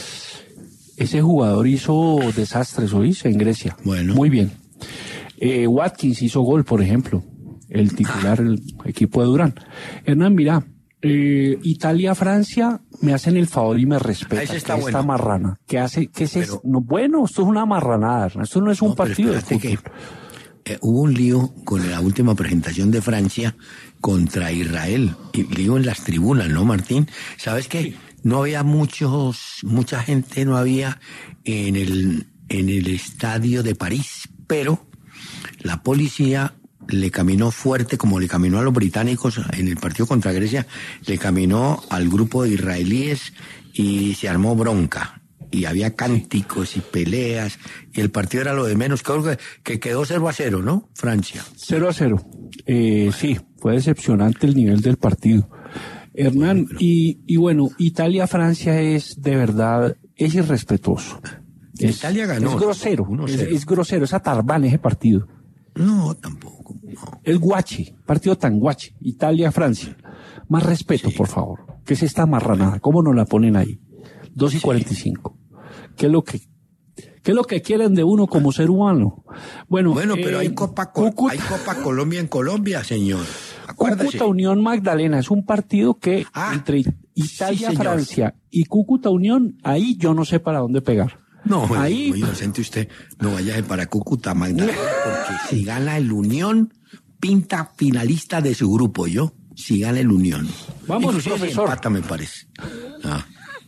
Ese jugador hizo desastres, ¿oís? En Grecia. Bueno. Muy bien. Eh, Watkins hizo gol, por ejemplo. El titular, ah. el equipo de Durán. Hernán, mira, eh, Italia-Francia me hacen el favor y me respetan. Ese está que bueno. Esta marrana. ¿Qué hace? ¿Qué es pero, eso? No, bueno, esto es una marranada. Esto no es un no, partido de fútbol. Que, eh, hubo un lío con la última presentación de Francia contra Israel. Y lío en las tribunas, ¿no, Martín? ¿Sabes qué? Sí. No había muchos, mucha gente, no había en el, en el estadio de París, pero la policía le caminó fuerte, como le caminó a los británicos en el partido contra Grecia, le caminó al grupo de israelíes y se armó bronca. Y había cánticos y peleas, y el partido era lo de menos. Creo que, que quedó cero a cero, ¿no? Francia. cero a cero. Eh, sí, fue decepcionante el nivel del partido. Hernán, bueno, pero... y, y bueno, Italia-Francia es de verdad, es irrespetuoso. Es, Italia ganó. Es grosero, es, es grosero, es atarbán ese partido. No, tampoco. No. Es guache, partido tan guache. Italia-Francia. Más respeto, sí. por favor. ¿Qué es esta marranada? ¿Cómo nos la ponen ahí? dos y cuarenta y cinco. Sí. ¿Qué es lo que, qué es lo que quieren de uno como ser humano? Bueno, bueno pero eh, hay Copa, Cúcuta... hay Copa Colombia en Colombia, señor. Acuérdese. Cúcuta Unión Magdalena es un partido que ah, entre Italia, sí, Francia y Cúcuta Unión, ahí yo no sé para dónde pegar. No, ahí... muy inocente usted, no vaya para Cúcuta Magdalena, porque si gana el Unión, pinta finalista de su grupo, yo, si gana el Unión. Vamos, Incluso profesor. Si empata, me parece. Ah.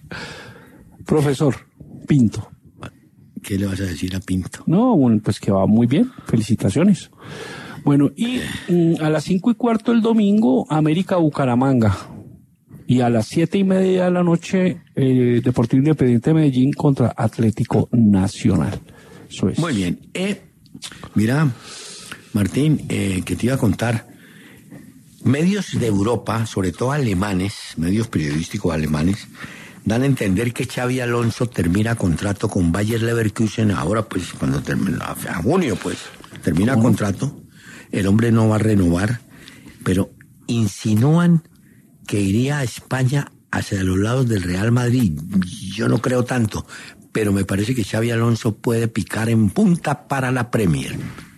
Profesor Pinto. ¿Qué le vas a decir a Pinto? No, bueno, pues que va muy bien, felicitaciones. Bueno, y mm, a las cinco y cuarto el domingo, América Bucaramanga. Y a las siete y media de la noche, eh, Deportivo Independiente de Medellín contra Atlético Nacional. Eso es. Muy bien. Eh, mira, Martín, eh, que te iba a contar. medios de Europa, sobre todo alemanes, medios periodísticos alemanes, dan a entender que Xabi Alonso termina contrato con Bayer Leverkusen, ahora pues cuando termina, a junio pues, termina ¿Cómo? contrato, el hombre no va a renovar, pero insinúan que iría a España hacia los lados del Real Madrid. Yo no creo tanto, pero me parece que Xabi Alonso puede picar en punta para la Premier.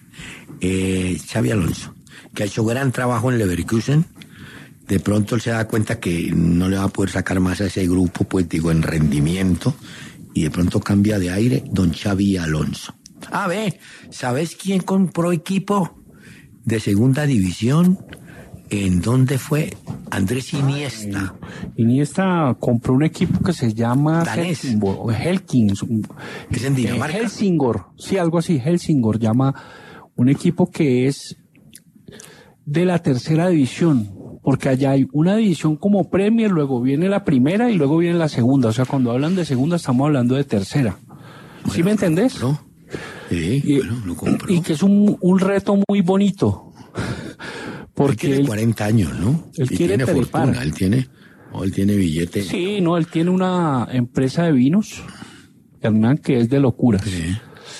Eh, Xabi Alonso, que ha hecho gran trabajo en Leverkusen, de pronto él se da cuenta que no le va a poder sacar más a ese grupo, pues digo, en rendimiento, y de pronto cambia de aire, don Xabi Alonso. Ah, ve, ¿sabes quién compró equipo de segunda división? ¿En dónde fue? Andrés Iniesta. Iniesta compró un equipo que se llama Helsingborg, Helkins. ¿Es en Dinamarca? Helsingborg, sí, algo así, Helsingborg, llama un equipo que es de la tercera división, porque allá hay una división como Premier, luego viene la primera y luego viene la segunda. O sea, cuando hablan de segunda estamos hablando de tercera. Bueno, ¿sí me entendés? ¿No? Sí, y, bueno, lo compró. Y que es un, un reto muy bonito. Porque él tiene cuarenta años, ¿no? Él y quiere tiene trepar. fortuna, él tiene, oh, él tiene billete. Sí, no, él tiene una empresa de vinos, Hernán, que es de locuras. Sí.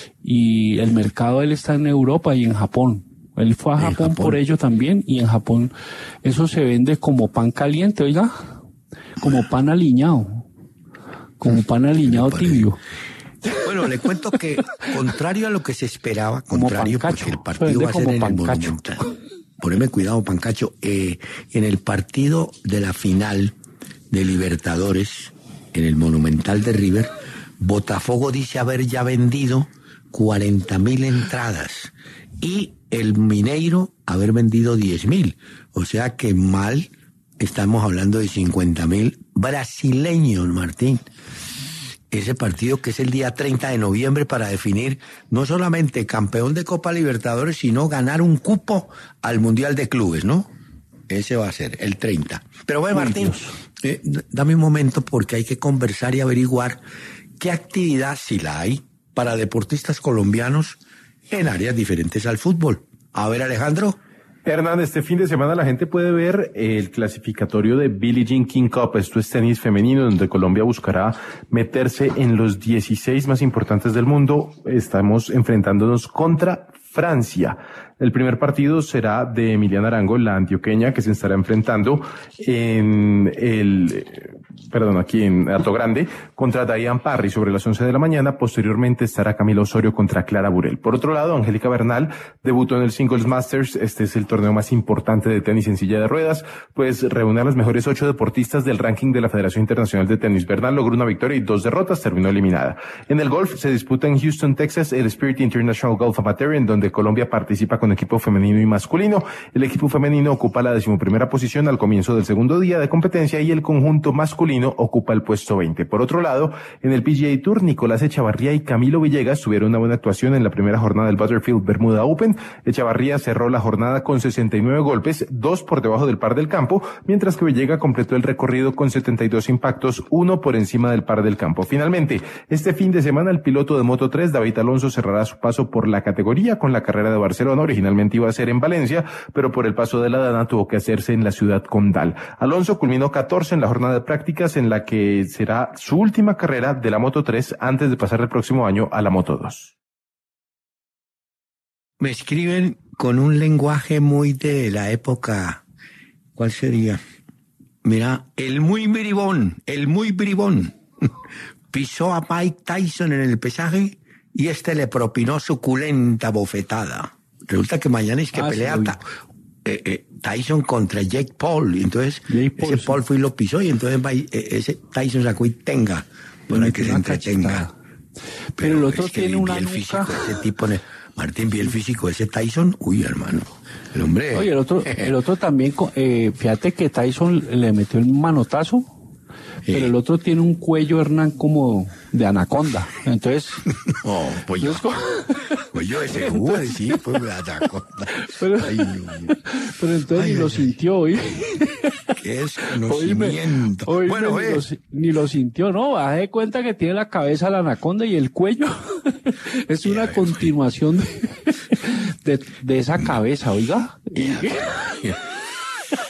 Y el mercado él está en Europa y en Japón. Él fue a Japón, Japón por ello también, y en Japón eso se vende como pan caliente, oiga, como pan aliñado, como pan aliñado tibio. Bueno, le cuento que, contrario a lo que se esperaba, contrario, porque el partido va a ser en el Monumental. Poneme cuidado, Pancacho. Eh, en el partido de la final de Libertadores, en el Monumental de River, Botafogo dice haber ya vendido cuarenta mil entradas y el Mineiro haber vendido diez mil. O sea que mal, estamos hablando de cincuenta mil brasileños, Martín. Ese partido que es el día treinta de noviembre para definir no solamente campeón de Copa Libertadores, sino ganar un cupo al Mundial de Clubes, ¿no? Ese va a ser el treinta. Pero bueno, Martín, eh, dame un momento porque hay que conversar y averiguar qué actividad, si la hay, para deportistas colombianos en áreas diferentes al fútbol. A ver, Alejandro. Hernán, este fin de semana la gente puede ver el clasificatorio de Billie Jean King Cup. Esto es tenis femenino, donde Colombia buscará meterse en los dieciséis más importantes del mundo. Estamos enfrentándonos contra Francia. El primer partido será de Emiliana Arango, la antioqueña, que se estará enfrentando en el, perdón, aquí en Hato Grande, contra Diane Parry sobre las once de la mañana. Posteriormente estará Camila Osorio contra Clara Burel. Por otro lado, Angélica Bernal debutó en el Singles Masters. Este es el torneo más importante de tenis en silla de ruedas, pues reúne a las mejores ocho deportistas del ranking de la Federación Internacional de Tenis. Bernal logró una victoria y dos derrotas, terminó eliminada. En el golf se disputa en Houston, Texas, el Spirit International Golf Amateur, en donde Colombia participa con equipo femenino y masculino. El equipo femenino ocupa la decimoprimera posición al comienzo del segundo día de competencia y el conjunto masculino ocupa el puesto veinte. Por otro lado, en el P G A Tour, Nicolás Echavarría y Camilo Villegas tuvieron una buena actuación en la primera jornada del Butterfield Bermuda Open. Echavarría cerró la jornada con sesenta y nueve golpes, dos por debajo del par del campo, mientras que Villegas completó el recorrido con setenta y dos impactos, uno por encima del par del campo. Finalmente, este fin de semana el piloto de Moto tres, David Alonso, cerrará su paso por la categoría con la carrera de Barcelona. Originalmente iba a ser en Valencia, pero por el paso de la Dana tuvo que hacerse en la ciudad condal. Alonso culminó catorce en la jornada de prácticas, en la que será su última carrera de la Moto tres antes de pasar el próximo año a la Moto dos. Me escriben con un lenguaje muy de la época. ¿Cuál sería? Mira, el muy bribón, el muy bribón. Pisó a Mike Tyson en el pesaje y este le propinó suculenta bofetada. Resulta que mañana es que ah, pelea sí, ta, eh, eh, Tyson contra Jake Paul. Y entonces Jake Paul, ese sí. Paul fue y lo pisó y entonces va y, eh, ese Tyson sacó y tenga para que se entretenga. Pero, Pero el otro es que tiene una nuca. Físico, ese tipo, Martín, vi el físico de ese Tyson. Uy, hermano, el hombre. Oye, el otro, el otro también, eh, fíjate que Tyson le metió el manotazo. Pero eh. el otro tiene un cuello, Hernán, como de anaconda. Entonces. No, pues yo. Pues yo ese jugo de sí, pues de anaconda. Pero, Ay, pero entonces ay, ni ay, lo ay. sintió, ¿oí? ¿Qué es conocimiento? Oíme, oíme, bueno, ni, eh. lo, ni lo sintió, ¿no? Haz de cuenta que tiene la cabeza la anaconda y el cuello es una yeah, continuación de, de, de esa cabeza, oiga. Yeah, yeah.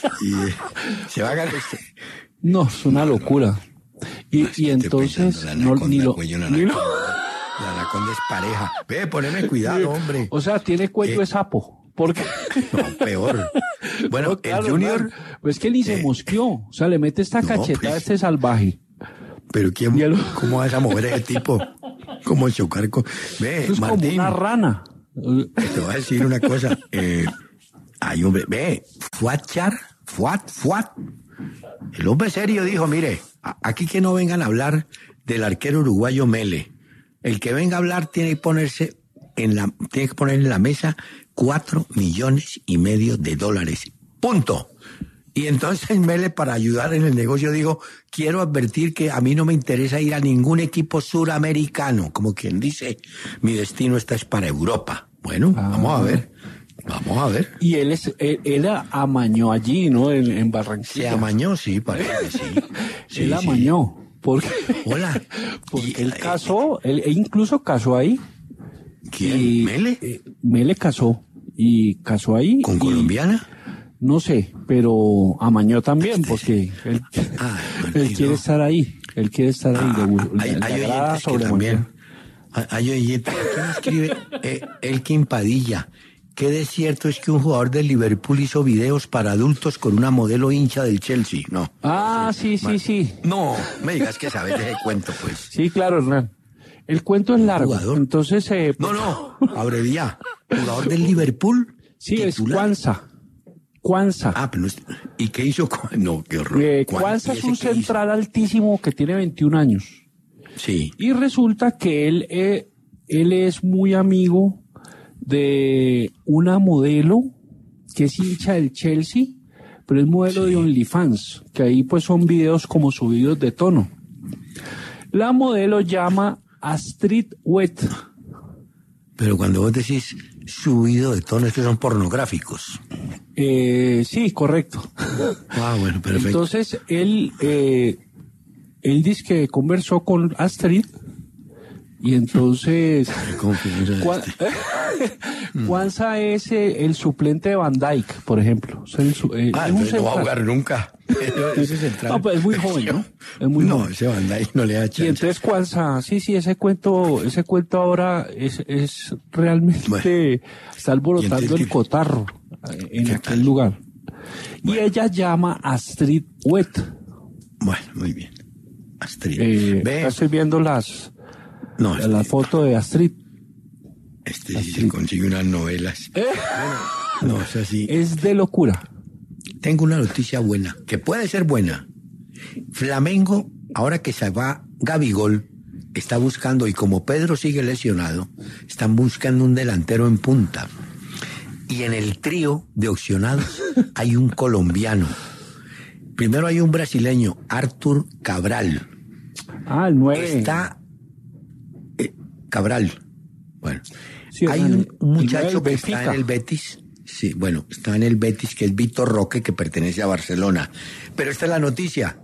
y eh, se va a ganar. No, es una locura. Y, No, es que y estoy entonces, pensando, la no, anaconda, ni lo, cuello, una ni lo- anaconda. La anaconda es pareja. Ve, poneme cuidado, hombre. o sea, tiene cuello Eh, de sapo. Porque, No, peor. Bueno, No, claro, el Junior, hermano, pues que ni se eh, mosqueó. O sea, le mete esta no, cachetada pues. a este salvaje. pero ¿quién, Y el- ¿cómo vas a mover a ese tipo? ¿Cómo chocar con...? Ve, Esto es como Martín, una rana. te voy a decir una cosa. Eh, ay, hombre, ve, Fuachar, Fuat, Fuat. El hombre serio dijo, mire, a- aquí que no vengan a hablar del arquero uruguayo Mele. El que venga a hablar tiene que ponerse en la, tiene que poner en la mesa cuatro millones y medio de dólares. Punto. Y entonces Mele, para ayudar en el negocio, dijo, quiero advertir que a mí no me interesa ir a ningún equipo suramericano. Como quien dice, mi destino está es para Europa. Bueno, Ah. vamos a ver. Vamos a ver. Y él es, él, él amañó allí, ¿no? En, en Barranquilla. Se amañó, sí, parece que sí. Sí, él sí. amañó. Porque, Hola. porque Y, él eh, casó, él, él incluso casó ahí. ¿Quién? Y- ¿Mele? eh, Mele casó. Y casó ahí. ¿Con y- colombiana? No sé, pero amañó también, porque él, Ah, él Martín, quiere no. estar ahí. Él quiere estar ahí. Ah, le- hay, le- le hay agrada oyentes que sobremanera. también. Hay- Hay oyentes. ¿Quién escribe? Eh, Elkin Padilla. Qué desierto es que un jugador del Liverpool hizo videos para adultos con una modelo hincha del Chelsea. No. Ah, sí, sí, sí. No, me digas que sabes de ese cuento, pues. Sí, claro, Hernán. El cuento es largo. Jugador. Entonces, eh, No, no, abrevia. Jugador del Liverpool. sí, es titular. Cuanza. Cuanza. Ah, pero no es- ¿y qué hizo? Cu- No, qué horror. Eh, ¿Cuán- Cuanza y es ese un qué hizo? central altísimo que tiene veintiún años. Sí. Y resulta que él, eh, él es muy amigo de una modelo que es hincha del Chelsea, pero es modelo de OnlyFans, que ahí pues son videos como subidos de tono. La modelo llama Astrid Wet. Pero cuando vos decís subido de tono, estos son pornográficos. Eh, sí, correcto. Ah, bueno, perfecto. Entonces él, eh, él dice que conversó con Astrid y entonces Qué confianza Cuan- este. Cuanza es eh, el suplente de Van Dijk, por ejemplo. Es, el su- eh, Ah, es un entonces no va a central. jugar nunca. Ese central. No, pues es muy joven, ¿no? Es muy no, joven. ese Van Dijk no le da Y chance. entonces Cuanza, sí, sí, ese cuento, ese cuento ahora es, es realmente, Bueno. está alborotando ¿Y entonces el qué? cotarro eh, en ¿Qué aquel tal? lugar. Bueno. Y ella llama Astrid Wet. Bueno, muy bien. Astrid. Eh, Ve, acá estoy viendo las, no, la este, foto de Astrid. este sí se consigue unas novelas. Eh, No, es así. Es de locura. Tengo una noticia buena, que puede ser buena. Flamengo, ahora que se va Gabigol, está buscando, y como Pedro sigue lesionado, están buscando un delantero en punta. Y en el trío de opcionados hay un colombiano. Primero hay un brasileño, Arthur Cabral. Ah, el nueve. Está eh, Cabral. Bueno, Sí, hay el- un, el un muchacho nueve del que está Benfica. en el Betis. Sí, bueno, está en el Betis, que es Víctor Roque, que pertenece a Barcelona. Pero esta es la noticia.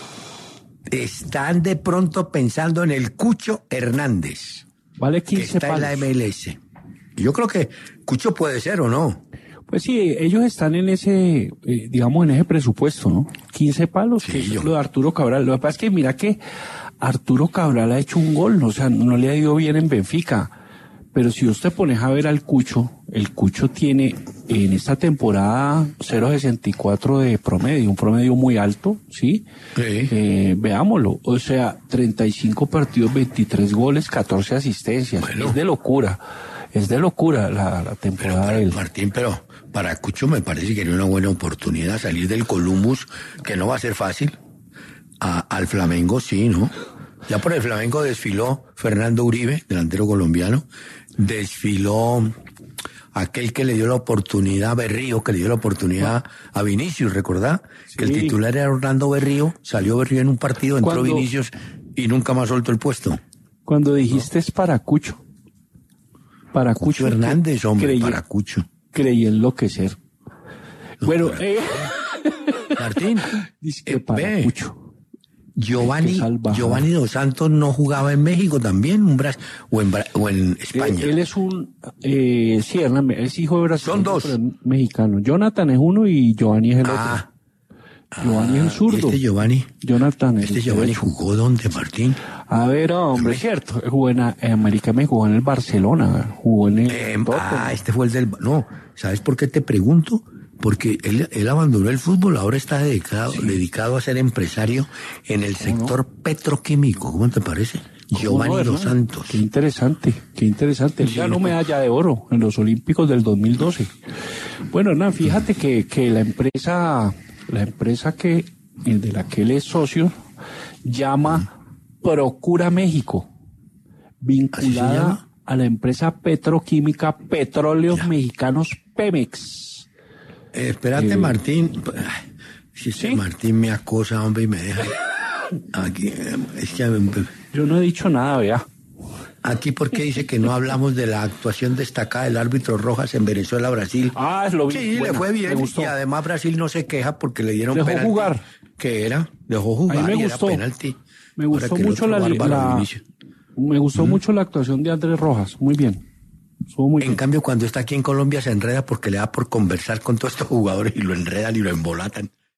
Están de pronto pensando en el Cucho Hernández, Vale que quince está en la palos. M L S. Yo creo que Cucho puede ser, ¿o no? Pues sí, ellos están en ese, eh, digamos, en ese presupuesto, ¿no? quince palos, Sí, que es yo- lo de Arturo Cabral. Lo que pasa es que mira que Arturo Cabral ha hecho un gol, o sea, no le ha ido bien en Benfica. Pero si usted pone a ver al Cucho, el Cucho tiene en esta temporada cero coma sesenta y cuatro de promedio, un promedio muy alto, ¿sí? Sí. Eh, veámoslo, o sea, treinta y cinco partidos, veintitrés goles, catorce asistencias. Bueno. Es de locura, es de locura la, la Pero temporada para, de él. Martín, pero para Cucho me parece que era una buena oportunidad salir del Columbus, que no va a ser fácil. A- al Flamengo sí, ¿no? Ya por el Flamengo desfiló Fernando Uribe, delantero colombiano, desfiló aquel que le dio la oportunidad, Berrío, que le dio la oportunidad a Vinicius, ¿recordá? Que el Sí. titular era Orlando Berrío, salió Berrío en un partido, entró Cuando- Vinicius y nunca más soltó el puesto. Cuando dijiste es para Cucho. Para Cucho Cucho. Hernández, hombre, creí, para Cucho. creí enloquecer. bueno, para- eh, Martín, dice que eh, para ve. Cucho. Giovanni, Qué salvajada. Giovanni Dos Santos no jugaba en México también, un Bras- o, en Bra- o en España. Él, él es un, eh, sí, Hernán, es hijo de brasileño, Son dos. pero es mexicano. Jonathan es uno y Giovanni es el Ah, Giovanni es el zurdo. ¿Y este Giovanni? Jonathan. ¿Este Giovanni jugó dónde, Martín? A ver, hombre, cierto. Jugó en, en América, me jugó en el Barcelona. Jugó en el. Eh, ah, este fue el del. No, ¿sabes por qué te pregunto? Porque él, él abandonó el fútbol, ahora está dedicado, sí. dedicado a ser empresario en el sector no? petroquímico. ¿Cómo te parece? Giovanni no, dos Santos. Qué interesante, qué interesante. Él sí, ganó medalla de oro en los Olímpicos del dos mil doce. Bueno, Hernán, fíjate que, que la empresa, la empresa que, de la que él es socio, llama Procura México, vinculada a la empresa petroquímica Petróleos ya. Mexicanos Pemex. Eh, espérate, eh, Martín. Si ¿sí? Este Martín me acosa, hombre, y me deja aquí. Es que, yo no he dicho nada, vea. Aquí porque dice que no hablamos de la actuación destacada del árbitro Rojas en Venezuela, Brasil. Ah, es lo vi. Sí, bueno, le fue bien. Y además Brasil no se queja porque le dieron dejó penalti. jugar. ¿Qué era? Dejó jugar. A mí me y gustó. Era penalti. Me gustó mucho la, la me gustó ¿Mm? mucho la actuación de Andrés Rojas. Muy bien. Muy en bien. cambio, cuando está aquí en Colombia se enreda porque le da por conversar con todos estos jugadores y lo enredan y lo embolatan.